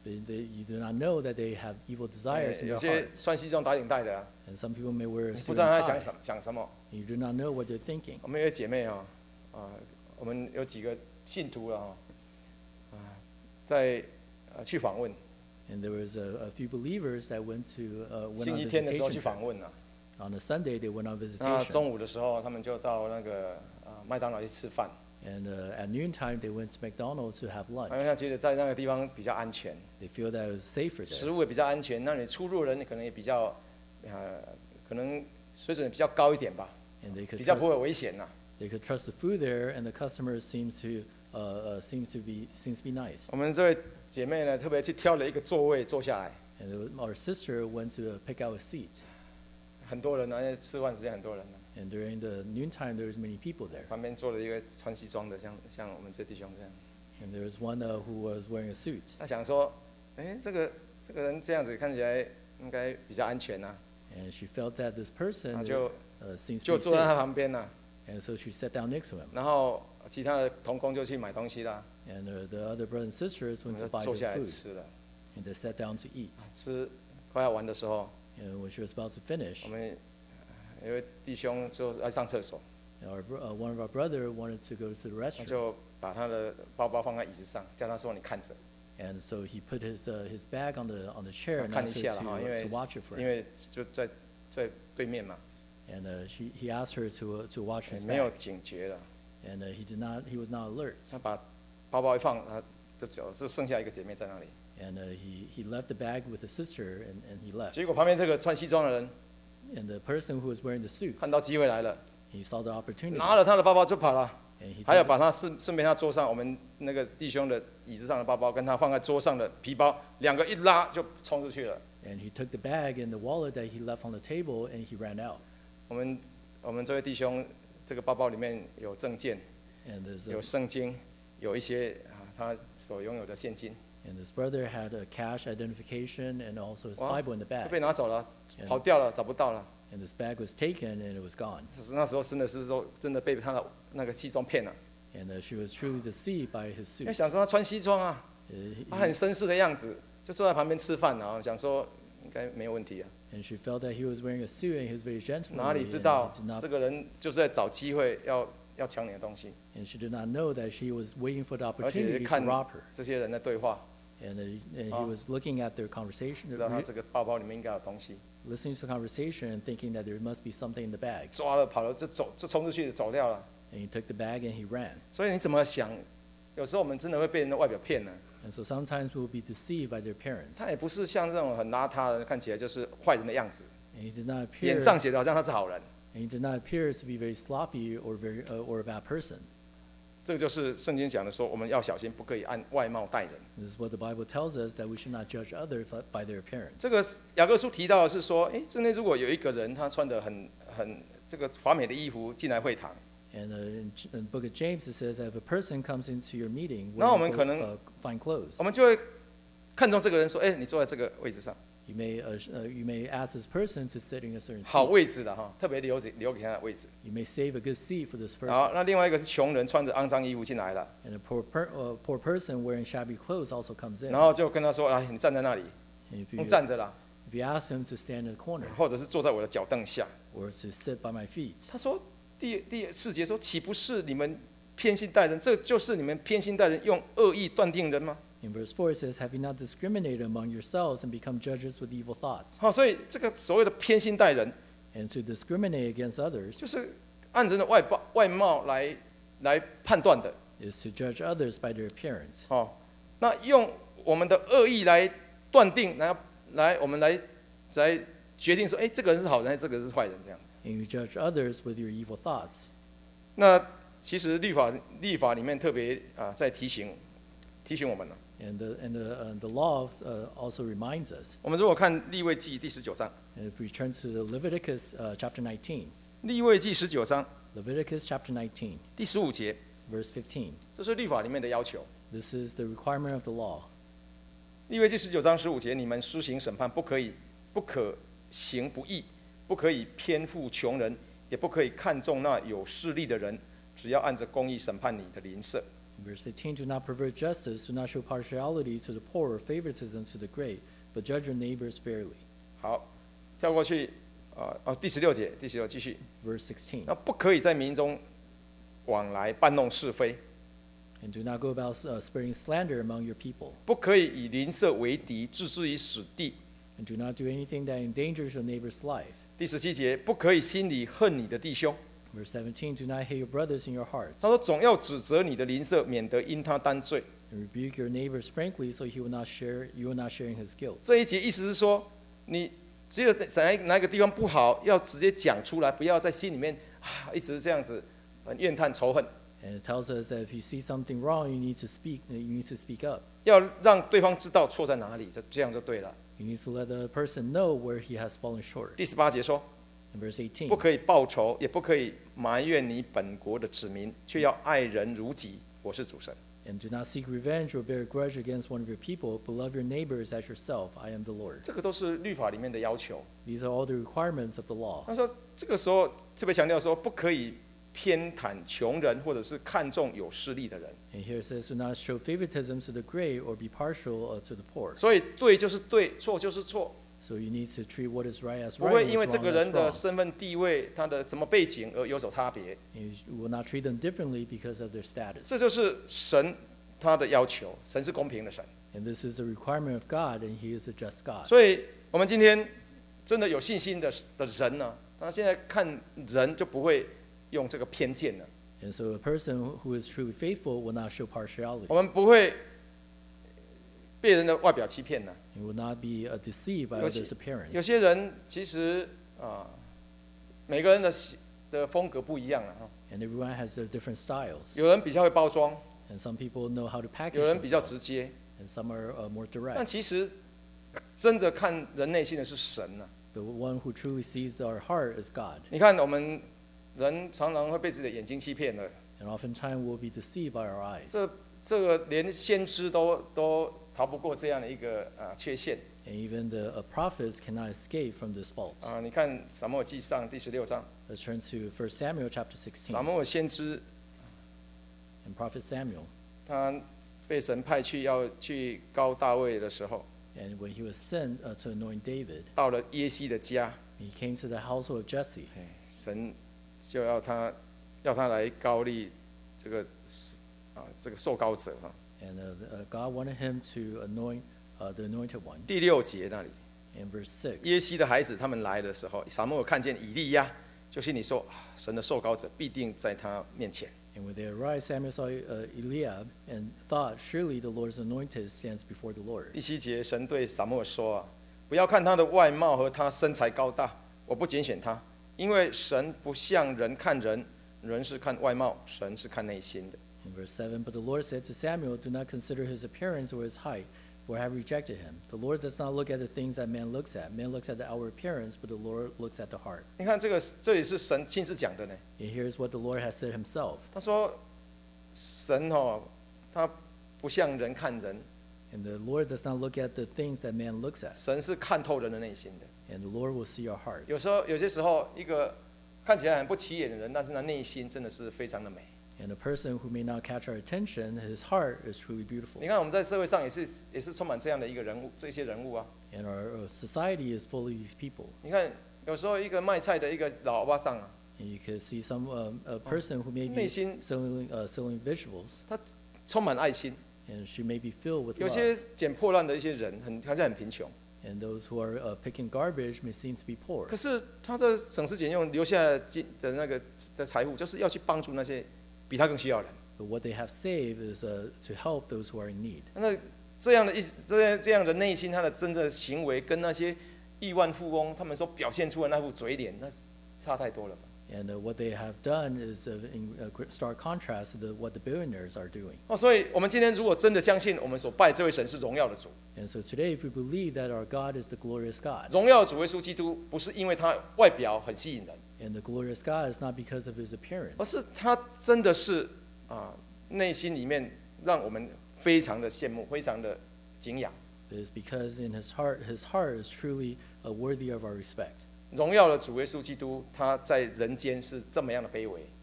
They, they, you do not know that they have evil desires 哎 in 有 their 些 heart. 穿西装打领带的、啊， And some people may wear a 不 suit 知道他 and 想 tie. 什想什么。 You do not know what they're thinking. 我们有姐妹啊、啊，我们有几个信徒了啊，啊，在呃去访问， And there was a, a few believers that went to uh, went 星 on 期天的时候 visitation 去 trip. 访问啊。 On a Sunday, they went on 那 visitation. 中午的时候，他们就到那个啊麦当劳去吃饭， And uh, at noontime, they went to McDonald's to have 因为 lunch. 他觉得在那个地方比较安全， They feel that it was safer 食 there. 物也比较安全，那你出入人可能也比较，呃，可能水准比较高一点吧， And they could 比较 trust, 不会危险呐、 they could trust the food there, and the customers seems to uh, uh, seems to be seems to be nice. 我们这位姐妹呢，特别去挑了一个座位坐下来， And it was- our sister went to uh, pick out a seat. 很多人呢，因为吃饭时间很多人呢， And during the noontime, there was many people there. 旁边坐了一个穿西装的，像像我们这弟兄这样。 And there was one uh, who was wearing a suit. 他想说，哎，这个这个人这样子看起来应该比较安全呐、 And she felt that this person 那就 uh, seems to 就 be 坐在他 safe. 旁边呐、 And so she sat down next to him. 然后其他的同工就去买东西啦， And uh, the other brothers and sisters 我们 went 就 to buy 坐下 their 来 food. 吃了。 And they sat down to eat. 吃快要完的时候， And when she was about to finish, 我们呃有位弟兄就要上厕所， our, bro- uh, one of our brother wanted to go to the 他 restroom. 就把他的包包放在椅子上，叫他说你看着， And so he put his, uh, his bag on the, on the chair and 看一 asked 下 her 了哈，因 to, 为 to watch it for 因 him. 为就在在对面嘛， And uh, she, he asked her to, uh, to watch 也 his 没有 bag. 警觉了， And uh, he did not, he was not alert. 他把包包一放，他就走了，就剩下一个姐妹在那里。 And uh, he, he left the bag with the sister and, and he left. 结果旁边这个穿西装的人 And the person who was wearing the suit, 看到机会来了， he saw the opportunity. 拿了他的包包就跑了。 And he 还要 took, 把他顺顺便他桌上我们那个弟兄的椅子上的包包，跟他放在桌上的皮包，两个一拉就冲出去了。 and he took the bag and the wallet that he left on the table and he ran out. 我们我们这位弟兄这个包包里面有证件， And, there's 有 a, 圣经，有一些啊他所拥有的现金， and this brother had a cash identification and also his 哇 Bible in the 就 bag. 被拿走了， And- 跑掉了，找不到了。 And this bag was taken and it was gone. 只是那时候真的是说，真的被他的那个西装骗了， And uh, she was truly deceived by his 因为 suit. 想说他穿西装啊， Uh, he- 他很绅士的样子，就坐在旁边吃饭啊，想说应该没有问题啊。 and she felt that he was wearing a suit and he was very 哪 gentlemanly. 里知 And, 道 he did not, 这个人就是在找机会要要抢你的东西， and she did not know that she was waiting for the 而且 opportunity to 看 rob her. 这些人的对话， And, uh, and he Oh. was looking at their conversation, 知道他 re- 这个包包里面应该有东西， listening to the conversation and thinking that there must be something in the bag. 抓了跑了就走就冲出去走掉了。 And he took the bag and he ran. 所以你怎么想？有时候我们真的会被人的外表骗呢。 And so sometimes we'll be deceived by their parents. 他也不是像这种很邋遢的，看起来就是坏人的样子， And he did not 脸 appear, 上写的好像他是好人。 and he did not appear to be very sloppy or very uh, or a bad person. 这个就是圣经讲的说，我们要小心，不可以按外貌待人。 This is what the Bible tells us, that we should not judge others by their appearance. 这个雅各书提到的是说，哎，这内如果有一个人他穿的很很这个华美的衣服进来会堂， And uh, in, J- in the book of James, it says that if a person comes into your meeting 那我 wearing 们 go- 可能 uh, fine clothes, 我们就会看中这个人，说，哎，你坐在这个位置上， you may, uh, sh- uh, you may ask this person to sit in a certain 好 seat. 位置的哈，特别留给留给他的位置。 You may save a good seat for this 好， person. 那另外一个是穷人，穿着肮脏衣服进来了， And a poor, per, uh, poor person wearing shabby clothes also comes in. 然后就跟他说，来，你站在那里， And if 用 you, 站着啦， if you ask him to stand in the corner 或者是坐在我的脚凳下。 or to sit by my feet, 他说第第四节说，岂不是你们偏心待人？这就是你们偏心待人，用恶意断定人吗？ in verse four it says, have you not discriminated among yourselves and become judges with evil thoughts? 好，所以这个所谓的偏心待人， And to discriminate against others 就是按人的外貌外貌来来判断的。 is to judge others by their appearance. 哦，那用我们的恶意来断定，来来我们来来决定说，哎，这个人是好人，还是这个人是坏人？这样。 And you judge others with your evil thoughts. 那其实律法律法里面特别啊在提醒提醒我们了。 And the, and the, uh, the law uh, also reminds us. 我们如果看利未记第十九章， And if we turn to the Leviticus uh, chapter nineteen, 利未记十九章 Leviticus chapter nineteen, 第十五节， verse fifteen, 这是律法里面的要求。 this is the requirement of the law. 利未记十九章十五节，你们施行审判，不可以不可行不义，不可以偏负穷人，也不可以看重那有势力的人，只要按着公义审判你的邻舍。 In verse fifteen, do not pervert justice, do not show partiality to the poor or favoritism to the great, but judge your neighbors fairly. 好，跳过去，啊、哦，第十六节，第十六继续。 Verse sixteen, 那不可以在民中往来搬弄是非， and do not go about uh, spreading slander among your people, 不可以以邻舍为敌，置之于死地。 and do not do anything that endangers your neighbor's life. 第十七节，不可以心里恨你的弟兄。 Verse seventeen, do not hate your brothers in your hearts, 他说，总要指责你的邻舍，免得因他担罪。 and rebuke your neighbors frankly, so he will not share, you will not share in his guilt. 这一节意思是说，你只有哪哪一个地方不好，要直接讲出来，不要在心里面啊一直这样子很怨叹仇恨， And it tells us that if you see something wrong, you need to speak, you need to speak up. 要让对方知道错在哪里，这这样就对了。 You need to let the person know where he has fallen short. 第十八节说， In verse eighteen, 不可以报仇，也不可以埋怨你本国的子民，却要爱人如己。我是主神。 and do not seek revenge or bear a grudge against one of your people, but love your neighbors as yourself. I am the Lord. 这个都是律法里面的要求。 These are all the requirements of the law. 他说，这个时候特别强调说，不可以偏袒穷人，或者是看重有势力的人。 And here it says, do not show favoritism to the great or be partial uh, to the poor. 所以对就是对，错就是错， So you need to treat what is right as 不 right 会 and 因为 what's 这 wrong 个 as 人的 wrong. 身份地位、他的什么背景而有所差别。 And you will not treat them differently because of their status. 这就是神他的要求，神是公平的神。 And this is a requirement of God, and He is a just God. 所以我们今天真的有信心的的人呢，他现在看人就不会用这个偏见了。 And so a person who is truly faithful will not show partiality. 我们不会被人的外表欺骗了。 He will not be uh, deceived by 尤其 others' appearance. 有些人其实啊、每个人的喜的风格不一样啊。 And everyone has their different styles. 有人比较会包装， And some people know how to package 有人比较 themselves, 直接。 and some are uh, more 但 direct. 其实真的看人内心的是神呐、 The one who truly sees our heart is God. 你看我们人常常会被自己的眼睛欺骗的， And oftentimes we'll be deceived by our eyes. 这这个连先知都都逃不过这样的一个啊、缺陷 And even the uh, prophets cannot escape from this fault. 啊！你看撒母耳记上第十六章， Let's turn to First Samuel chapter 撒 sixteen. 母耳先知 And Prophet Samuel, 他被神派去要去膏大卫的时候， and when he was sent uh, to anoint David, 到了耶西的家， he came to the household of Jesse. 哎，神就要他要他来膏立这个啊这个受膏者啊。 And uh, uh, God wanted him to anoint uh, the anointed one. 第六节那里， In verse six, 耶西的孩子他们来的时候，撒母耳看见以利亚，就心里说：啊神的受膏者必定在他面前。 and when they arrived, Samuel saw uh, Eliab and thought, surely the Lord's anointed stands before the Lord. 第七节，神对撒母耳说啊，不要看他的外貌和他身材高大，我不拣选他，因为神不像人看人，人是看外貌，神是看内心的。 In verse seven, but the Lord said to Samuel, do not consider his appearance or his height, for I have rejected him. The Lord does not look at the things that man looks at. Man looks at the outward appearance, but the Lord looks at the heart. 你看这个，这里是神亲自讲的呢。 And here's what the Lord has said himself. 他说，神哦，他不像人看人， And the Lord does not look at the things that man looks at. 神是看透人的内心的。 And the Lord will see our hearts. 有时候，有些时候，一个看起来很不起眼的人，但是他内心真的是非常的美。 And a person who may not catch our attention, his heart is truly beautiful. 你看我们在社会上也是也是充满这样的一个人物，这些人物啊。 And our uh, society is full of these people. 你看有时候一个卖菜的一个老巴桑啊， And you could see some um, a person who may be 内心 selling, uh, selling vegetables, 他充满爱心。 and she may be filled with 有 love. 些捡破烂的一些人，很好像很贫穷， And those who are uh, picking garbage may seem to be poor. 可是他的省吃俭用留下来的的那个的财富，就是要去帮助那些比他更需要的人。 But what they have saved is uh, to help those who are in need. 那这样的意这样这样的内心，他的真的行为跟那些亿万富翁他们所表现出的那副嘴脸，那是差太多了吧？ And uh, what they have done is uh, in uh, gr- stark contrast to the, what the billionaires are doing. 哦，所以我们今天如果真的相信我们所拜这位神是荣耀的主， And so today, if we believe that our God is the glorious God, 荣耀的主耶稣基督不是因为他外表很吸引人， and the glorious God is not because of his appearance, 而是他真的是啊内心里面让我们非常的羡慕，非常的敬仰。 it is because in his heart, his heart is truly uh, worthy of our respect. 荣耀的主耶稣基督，他在人间是这么样的卑微，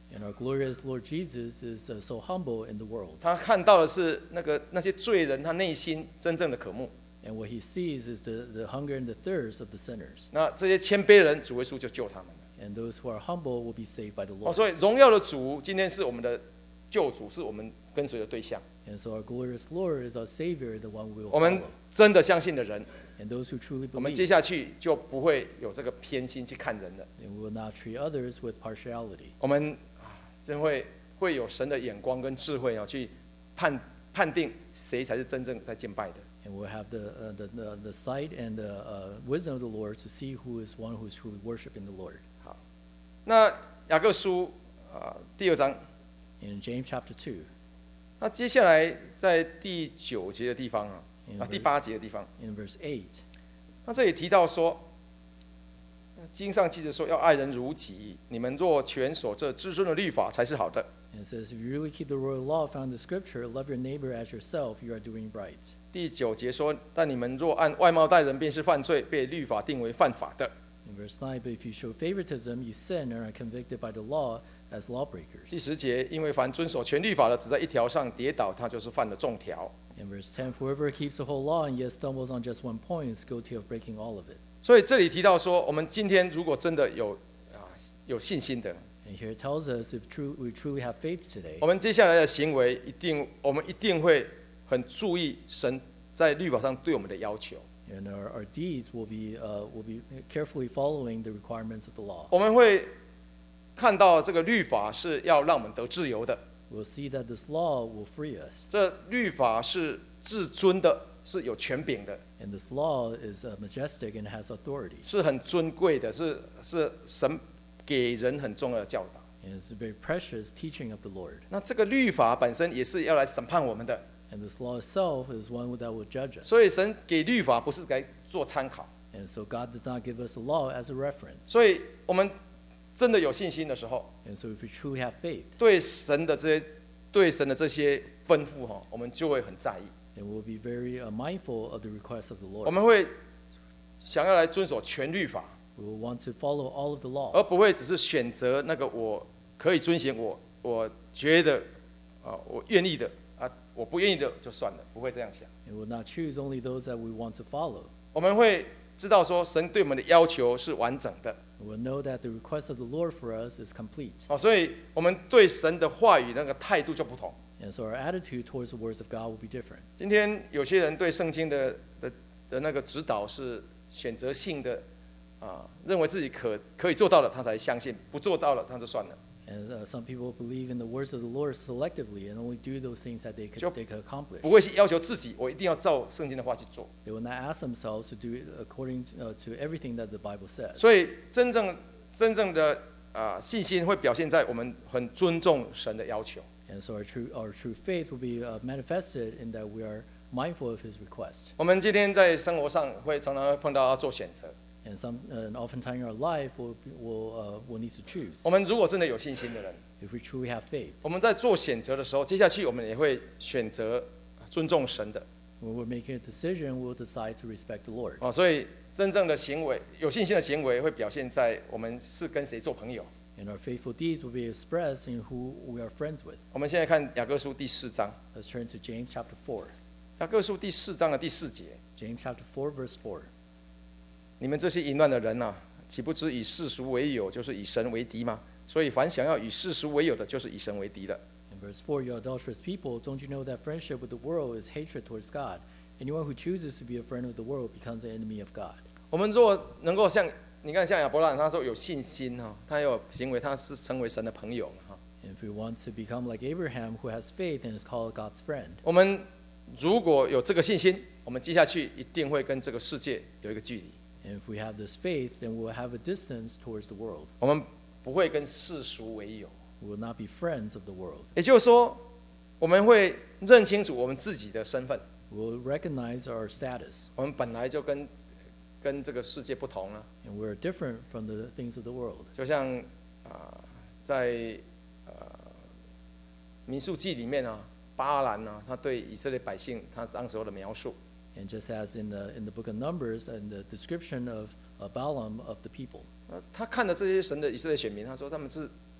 And our glorious Lord Jesus is uh, so humble in the world. 他看到的是那个那些罪人他内心真正的渴慕。 And what he sees is the, the hunger and the thirst of the sinners. 那这些谦卑的人，主耶稣就救他们了。 And those who are humble will be saved by the 哦， Lord. 所以荣耀的主今天是我们的救主，是我们跟随的对象。 And so our glorious Lord is our Savior, the one we will 我们 follow. 真的相信的人， And those who truly 我们接 believe, 下去就不会有这个偏心去看人了。 and we will not treat others with partiality. 我们啊，真会会有神的眼光跟智慧啊，去判判定谁才是真正在敬拜的。 And we'll have the, uh, the, the, the sight and the uh, wisdom of the Lord to see who is one who is truly worshiping the Lord. 好，那雅各书啊第二章， In James chapter two, 那接下来在第九节的地方啊， in 啊第 verse, 八节的地方， in verse eight, 那这里提到说，经上记着说要爱人如己，你们若全守这至尊的律法才是好的。 and it says, if you really keep the royal law found in the scripture, love your neighbor as yourself, you are doing right. 第九节说，但你们若按外貌待人，便是犯罪，被律法定为犯法的。 In verse nine, but if you show favoritism, you sin and are convicted by the law as lawbreakers. 第十节，因为凡遵守全律法的，只在一条上跌倒，他就是犯了众条。 In verse ten, for whoever keeps the whole law and yet stumbles on just one point is guilty of breaking all of it. 所以这里提到说，我们今天如果真的有啊有信心的， And here it tells us if true, we truly have faith today, 我们接下来的行为一定，我们一定会很注意神在律法上对我们的要求。 and our, our deeds will be, uh, will be carefully following the requirements of the law. 我们会看到这个律法是要让我们得自由的， We'll see that this law will free us. 这律法是至尊的，是有权柄的， And this law is uh, majestic and has authority. 是很尊贵的，是是神给人很重要的教导。 And it's a very precious teaching of the Lord. 那这个律法本身也是要来审判我们的， And this law itself is one that will judge us. 所以神给律法不是给做参考。 And so God does not give us a law as a reference. 所以我们真的有信心的时候， And so if we truly have faith, 对神的这些对神的这些吩咐哈，我们就会很在意， then we'll be very uh, mindful of the requests of the 我 Lord. 们会想要来遵守全律法， We will want to follow all of the law. 而不会只是选择那个我可以遵行我我觉得啊我愿意的啊，我不愿意的就算了，不会这样想。 And we will not choose only those that we want to follow. 我们会知道说神对我们的要求是完整的， We will know that the request of the Lord for us is complete. 哦，所以我们对神的话语那个态度就不同。 And so our attitude towards the words of God will be different. 今天有些人对圣经的的的那个指导是选择性的，啊，认为自己可可以做到了，他才相信；不做到了，他就算了。 And uh, some people believe in the words of the Lord selectively and only do those things that they could, 就 they could accomplish. 不会去要求自己，我一定要照圣经的话去做。 They will not ask themselves to do it according to, uh, to everything that the Bible says. 所以真正真正的啊、信心会表现在我们很尊重神的要求。 And so our true, our true faith will be uh, manifested in that we are mindful of His request. 我们今天在生活上会常常会碰到要做选择。 And some, uh, and oftentimes in our life, we'll, be- we'll, uh, we'll need to choose. 我们如果真的有信心的人， If we truly have faith, 我们在做选择的时候，接下去我们也会选择尊重神的。 when we're making a decision, we'll decide to respect the Lord. 哦，所以真正的行为，有信心的行为会表现在我们是跟谁做朋友。 And our faithful deeds will be expressed in who we are friends with. 我们现在看雅各书第四章， Let's turn to James chapter four. 雅各书第四章的第四节， James chapter four, verse four. 你们这些淫乱的人呐、啊，岂不知以世俗为友，就是以神为敌吗？所以凡想要与世俗为友的，就是以神为敌的。 In verse four, you adulterous people, don't you know that friendship with the world is hatred towards God? Anyone who chooses to be a friend of the world becomes an enemy of God. 我们若能够像你看，像亚伯拉罕，他说有信心哈，他有行为，他是成为神的朋友了哈。 And if we want to become like Abraham, who has faith and is called God's friend, 我们如果有这个信心，我们接下去一定会跟这个世界有一个距离， and if we have this faith, then we'll have a distance towards the world. 我们不会跟世俗为友。 We will not be friends of the world. 也就是说，我们会认清楚我们自己的身份， We'll recognize our status, 我们本来就跟跟这个世界不同啊。 and we're different from the things of the world. 就像啊、在呃民数记里面啊，巴兰啊，他对以色列百姓他当时候的描述， And just as in the, in the book of Numbers and the description of uh, Balaam of the people, 呃他看着这些神的以色列选民，他说他们是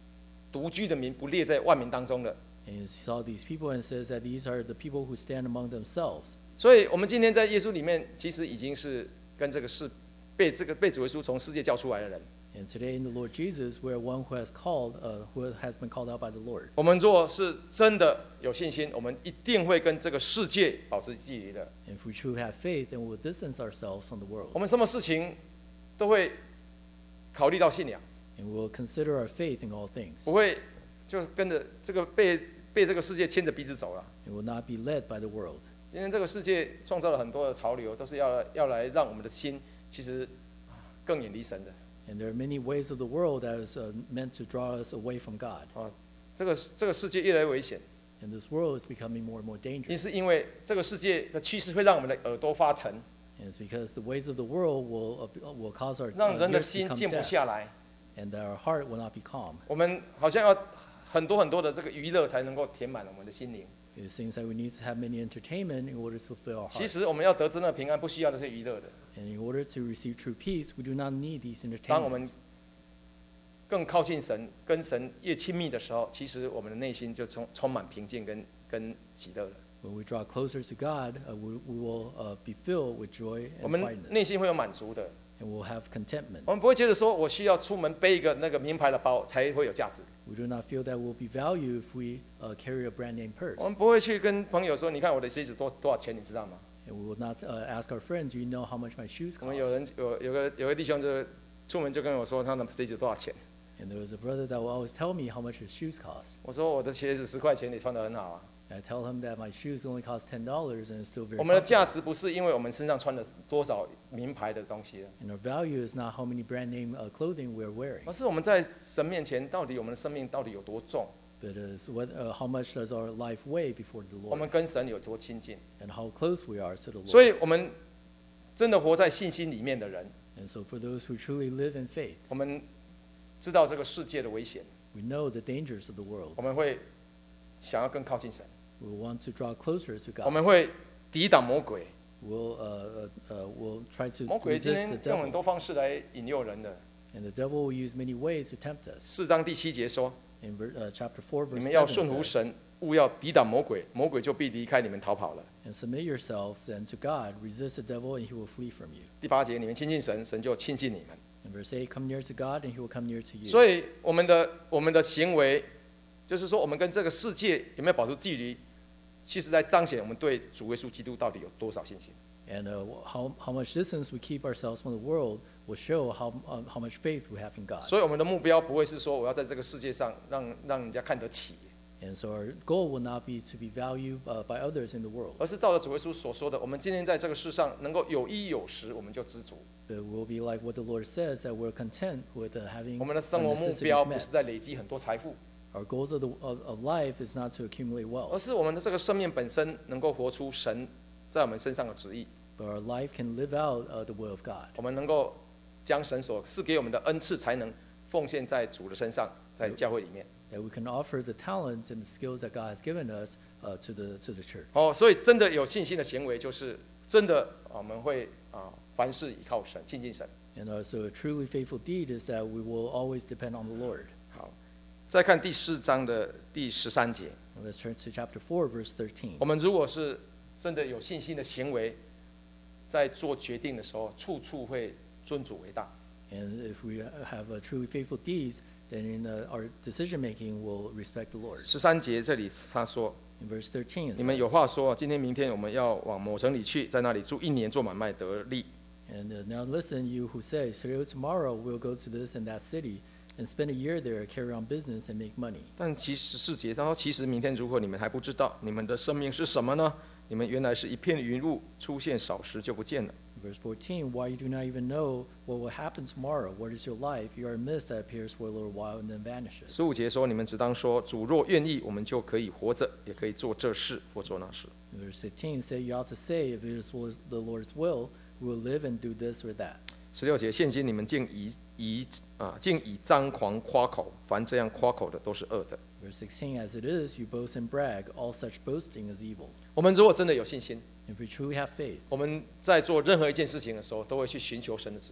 独居的民，不列在万民当中的。 And he saw these people and says that these are the people who stand among themselves. 所以，我们今天在耶稣里面，其实已经是跟这个世被这个被主耶稣从世界叫出来的人。 And today in the Lord Jesus, we're one who has called, uh, who has been called out by the Lord. 我们若是真的有信心，我们一定会跟这个世界保持距离的。 And if we truly have faith, then we will distance ourselves from the world. 我们什么事情都会考虑到信仰， And we will consider our faith in all things. 不会就是跟着这个被被这个世界牵着鼻子走了。 And will not be led by the world. 今天这个世界创造了很多的潮流，都是要来要来让我们的心其实更远离神的。 And there are many ways of the world that is uh, meant to draw us away from God. 啊，这个这个世界越来越危险， And this world is becoming more and more 也 dangerous. 是因为这个世界的趋势会让我们的耳朵发沉， And it's because the ways of the world will, uh, will cause our 让 uh, 人的 ears to 心 become 静不 deaf, 下来。 and that our heart will not be calm. 我们好像要很多很多的这个娱乐才能够填满我们的心灵。 It seems like we need to have many entertainment in order to fulfill our 其 hearts. 实我们要得真的平安，不需要这些娱乐的。 And in order to receive true peace, we do not need these 当我们 entertainments. 更靠近神，跟神越亲密的时候，其实我们的内心就充充满平静跟跟喜乐了。 When we draw closer to God, uh, we, we will uh, be filled with joy 我 and 们 quietness, 内心会有满足的， and we'll have contentment. 我们不会觉得说我需要出门背一个那个名牌的包才会有价值。 We do not feel that we'll be valued if we uh, carry a brand name purse. 我们不会去跟朋友说，你看我的鞋子多多少钱，你知道吗？ And we will not uh, ask our friends, do you know how much my shoes 我们 cost? 有人有有个有个弟兄就出门就跟我说他的鞋子多少钱， And there was a brother that will always tell me how much his shoes cost. 我说我的鞋子十块钱，你穿得很好啊。 I tell him that my shoes only cost ten dollars and it's still very 我们的价 comfortable. 值不是因为我们身上穿了多少名牌的东西了， And our value is not how many brand name uh, clothing we're wearing, 而是我们在神面前到底我们的生命到底有多重， but is what, uh, how much does our life weigh before the 我们 Lord, 跟神有多亲近。 and how close we are to the 所 Lord. 以，我们真的活在信心里面的人， And so for those who truly live in faith, 我们知道这个世界的危险， we know the dangers of the world. 我们会想要更靠近神， We want to draw closer to 我 God. 们会抵挡魔鬼。 We'll, uh, uh, uh, we'll try to 魔鬼今 resist the 天用很 devil. 多方式来引诱人的。 And the devil will use many ways to tempt us. 四章第七节说： In ver, uh, chapter four, 你 verse 们要 seven 顺服 says, 神，勿要抵挡魔鬼，魔鬼就必离开你们逃跑了。 And submit yourselves then to God, resist the devil, and he will flee from you. 第八节，你们亲近神，神就亲近你们。 In verse eight, come near to God, and he will come near to you. 所以，我们的我们的行为，就是说，我们跟这个世界有没有保持距离，其实在彰显我们对主耶稣基督到底有多少信心。 And uh, how, how much distance we keep ourselves from the world will show how, um, how much faith we have in God. 所以，我们的目标不会是说我要在这个世界上让让人家看得起， And so our goal will not be to be valued uh, by others in the world, 而是照着主耶稣所说的，我们今天在这个世上能够有衣有食，我们就知足。 but we'll be like what the Lord says, that we're content with uh, having 我们的 our 生活目标 necessities 不 met. 是在累积很多财富， Our goals of, the, of, of life is not to accumulate 而 wealth, 是我们的这个生命本身能够活出神在我们身上的旨意， but our life can live out uh, the will of God. 我们能够将神所赐给我们的恩赐才能奉献在主的身上，在教会里面。 That we can offer the talents and the skills that God has given us uh, to, the, to the church. 哦，所以真的有信心的行为，就是真的啊我们会啊凡事依靠神，亲近神。 And uh, so a truly faithful deed is that we will always depend on the Lord. 好，再看第四章的第十三节， Let's turn to chapter four, verse thirteen. 我们如果是真的有信心的行为，在做决定的时候，处处会尊主为大。 And if we have uh, truly faithful deeds, then in uh, our decision making we'll respect the Lord. 十三节这里他说， In verse thirteen, it 你们有 says, 话说，今天明天我们要往某城里去，在那里住一年，做买卖得利。 And uh, now listen, you who say, today or tomorrow we'll go to this and that city and spend a year there, carry on business and make money. 但其实四节他说，其实明天如何，你们还不知道，你们的生命是什么呢？你们原来是一片云雾，出现少时就不见了。 Verse fourteen, why you do not even know what will happen tomorrow? What is your life? You are a mist that appears for a little while and then vanishes. 十五节说，你们只当说，主若愿意，我们就可以活着，也可以做这事或做那事。 Verse fifteen, say you ought to say, if it is the Lord's will, we will live and do this or that. 十六节，现今你们竟以以啊，竟以张狂夸口，凡这样夸口的都是恶的。 Verse sixteen, as it is, you boast and brag. All such boasting is evil. 我们如果真的有信心， If we truly have faith, 我们在做任何一件事情的时候，都会去寻求神的旨意。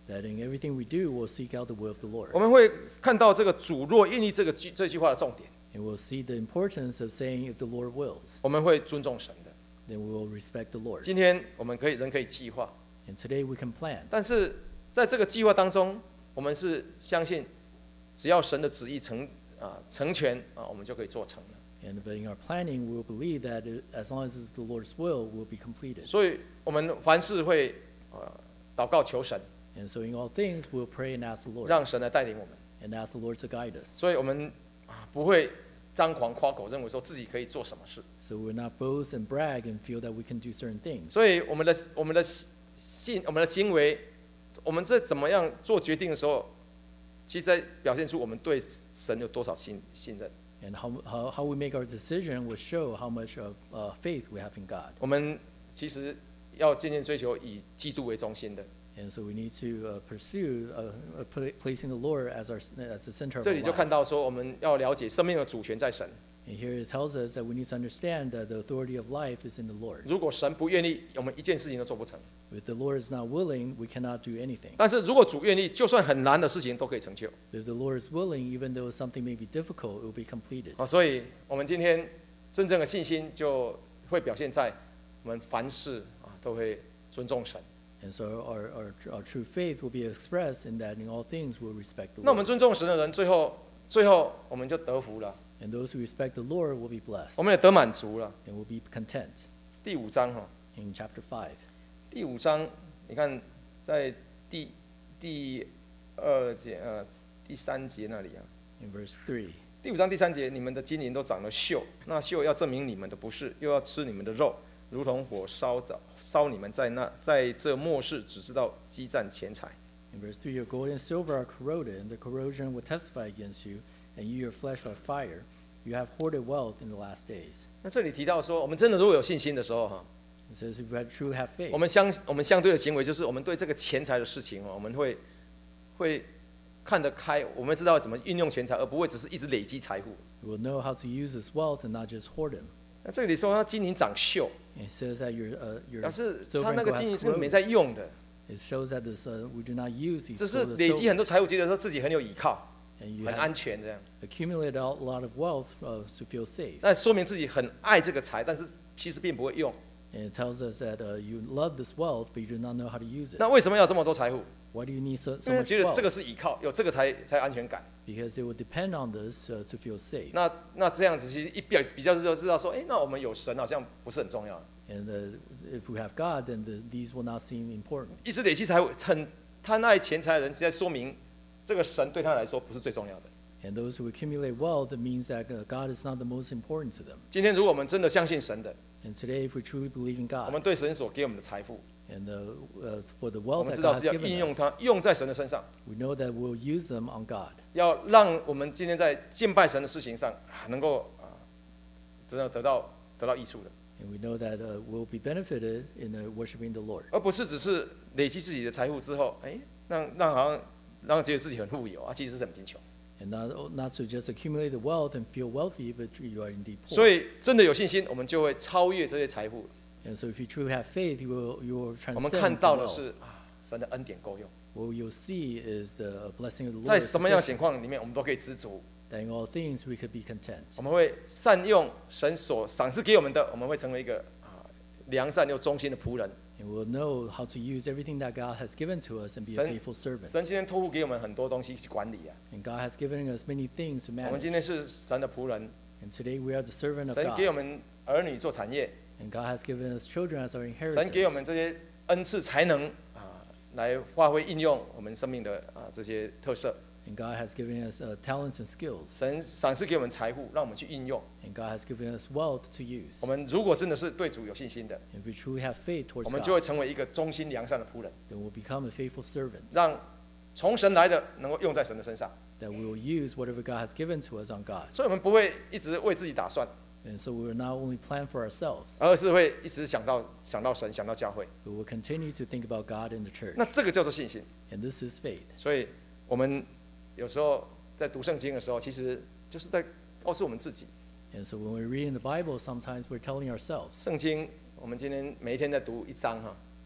That in everything we do, we'll seek out the will of the Lord. 我们会看到这个主若愿意这个句这句话的重点， And we'll see the importance of saying, if the Lord wills, 我们会尊重神的。 then we will respect the Lord. 今天我们可以人可以计划， And today we can plan. 但是在这个计划当中，我们是相信，只要神的旨意成啊成全啊，我们就可以做成了。 And but in our planning, we will believe that it, as long as it's the Lord's will, will be completed. 所以我们凡事会呃祷告求神， And so in all things, we'll pray and ask the Lord, 让神来带领我们。 and ask the Lord to guide us. 所以我们啊不会张狂夸口，认为说自己可以做什么事。 So we're not boast and brag and feel that we can do certain things. 所以我们的我们的信，我们的行为，我们在怎么样做决定的时候，其实在表现出我们对神有多少信信任。 And how, how, how we make our decision will show how much of uh, faith we have in God. 我们其实要渐渐追求以基督为中心的。 And so we need to uh, pursue uh, uh, pla- placing the Lord as, our, as the center of 这 our 里就 life. 看到说，我们要了解生命的主权在神。 And here it tells us that we need to understand that the authority of life is in the Lord. 如果神不愿意，我们一件事情都做不成。 If the Lord is not willing, we cannot do anything. 但是如果主愿意，就算很难的事情都可以成就。 If the Lord is willing, even though something may be difficult, it will be completed. 啊，所以我们今天真正的信心就会表现在我们凡事啊都会尊重神。 And so our, our, our true faith will be expressed in that in all things we'll respect the 那我们 Lord. 尊重神的人，最后最后我们就得福了， And those who respect the Lord will be blessed 我们也得满足了。 and will be content. 第五章哈， In chapter five, 第五章你看在第第二节呃第三节那里啊， in verse three, 第五章第三节，你们的金银都长了锈，那锈要证明你们的不是，又要吃你们的肉，如同火烧着烧你们，在那在这末世只知道积攒钱财。 in verse three, your gold and silver are corroded, and the corrosion will testify against you, and you your flesh by fire. You have hoarded wealth in the last days. 那这里提到说，我们真的如果有信心的时候哈， It says if we had- truly have faith, 我们相我们相对的行为就是我们对这个钱财的事情哦，我们会会看得开，我们知道怎么运用钱财，而不会只是一直累积财富。 we will know how to use this wealth and not just hoard them. 那这里说他金银长锈， And it says that your uh, your 表示 silver 他 and 那个 gold 金银 has 是没 corroded. 在用的， It shows that this uh, we do not use these 只是 gold and 累积 silver, 很多财富，觉得说自己很有依靠， and you 很 have 安全这样。 accumulated a lot of wealth uh, to feel safe. 那说明自己很爱这个财，但是其实并不会用。 And it tells us that uh, you love this wealth, but you do not know how to use it. 那为什么要这么多财富？ Why do you need so, 因 so 为 much 觉得 wealth? 这个是依靠，有这个才才有安全感。 Because they will depend on this uh, to feel safe. 那那这样子其实一表比较就知道说，哎，那我们有神好像不是很重要。 And uh, if we have God, then the, these will not seem important. 一直累积财富，很贪爱钱财的人，直接说明这个神对他来说不是最重要的。 And those who accumulate wealth, it means that uh, God is not the most important to them. 今天如果我们真的相信神的， And today, if we truly believe in 我 God, 们对神所给我们的财富， and uh, uh, for the 我 wealth 们 that 知道 God 是 has 要应 given 用 us, 它，用在神的身上， we know that we'll use them on God. 要让我们今天在敬拜神的事情上啊能够啊，真的得到得到益处的， And we know that uh, we'll be benefited in uh, worshiping the Lord. 而不是只是累积自己的财富之后，哎，让让好像让觉得自己很富有啊，其实是很贫穷。 And not, not to just accumulate the wealth and feel wealthy, but you are indeed 所 poor. 以真的有信心，我们就会超越这些财富。 And so if you truly have faith, you will, you will 我们 transcend 看 the 到的 wealth. 是啊，神的恩典够用， What you'll see is the blessing of the 在 Lord. is 什么样的情 sufficient, 况里面，我们都可以知足。 that in all things we could be content. 我们会善用神所赏赐给我们的，我们会成为一个啊良善又忠心的仆人。 And we'll know how to use everything that God has given to us and be a 神 faithful servant. 神今天托付给我们很多东西去管理啊， And God has given us many things to 我们 manage. 今天是神的仆人， And today we are the servant of 神给我 God. 们儿女做产业， And God has given us children as our 神给我 inheritance. 们这些恩赐才能啊来发挥应用我们生命的啊这些特色。 And God has given us uh, talents and skills. 神赏赐给我们财富，让我们去应用。 And God has given us wealth to use. 我们如果真的是对主有信心的， If we truly have faith 我 towards 们就会 God, 成为一个忠心良善的仆人， then we'll become a faithful servant. 让从神来的能够用在神的身上。 That we will use whatever God has given to us on God. 所以，我们不会一直为自己打算， And so we will not only plan for ourselves, 而是会一直想到想到神，想到教会。 but we'll continue to think about God and the church. 那这个叫做信心。 And this is faith. 所以，我们有时候在读圣经的时候，其实就是在告诉我们自己， And so when we're reading the Bible, sometimes we're telling ourselves. 圣经我们今天每一天在读一章哈，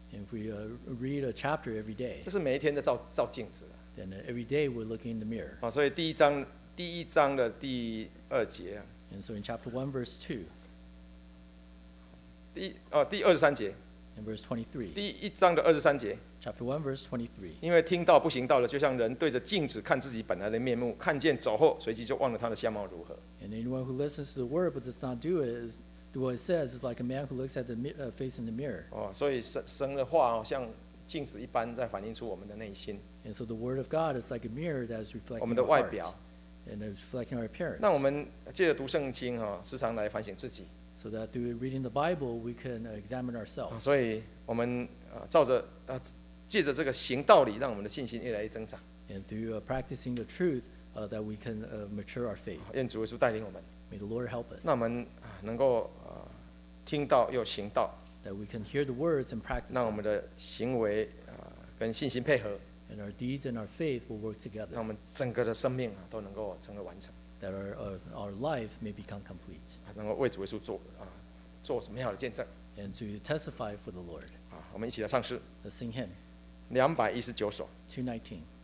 And if we uh, read a chapter every day, 就是每一天都照照镜子 then uh, every day we're looking in the mirror. 啊。所以第一章第一章的第二节啊， And so in chapter one, verse two, 第一哦第二十三节， and verse twenty-three, 第一章的二十三节， chapter one, verse twenty-three. 因为听到不行道了，就像人对着镜子看自己本来的面目，看见走后，随即就忘了他的相貌如何。 And anyone who listens to the word but does not do it is do what it says is like a man who looks at the mi- uh, face in the mirror. 哦，所以神神的话哦，像镜子一般，在反映出我们的内心， And so the word of God is like a mirror that is 我 reflecting 们的 our 外 heart 表。 and it's reflecting our appearance. 那我们借着读圣经哈，时常来反省自己 So that through reading the Bible, we can uh, examine 啊， ourselves. 所以我们啊照着啊借着这个行道理，让我们的信心越来越增长。 And through uh, practicing the truth, uh, that we can uh, mature our faith. 愿主耶稣带领我们， May the Lord help us. 那我们啊能够啊听到又行道， That we can hear the words and practice 让我 them. 们的行为啊跟信心配合， And our deeds and our faith will work 让 together. 我们整个的生命啊都能够成为完成， That our, uh, our life may become complete. 啊能够为主耶稣做啊做美好的见证 And to testify for the Lord. 啊。我们一起来唱诗 Let's sing hymn 两百一十九首。 two nineteen.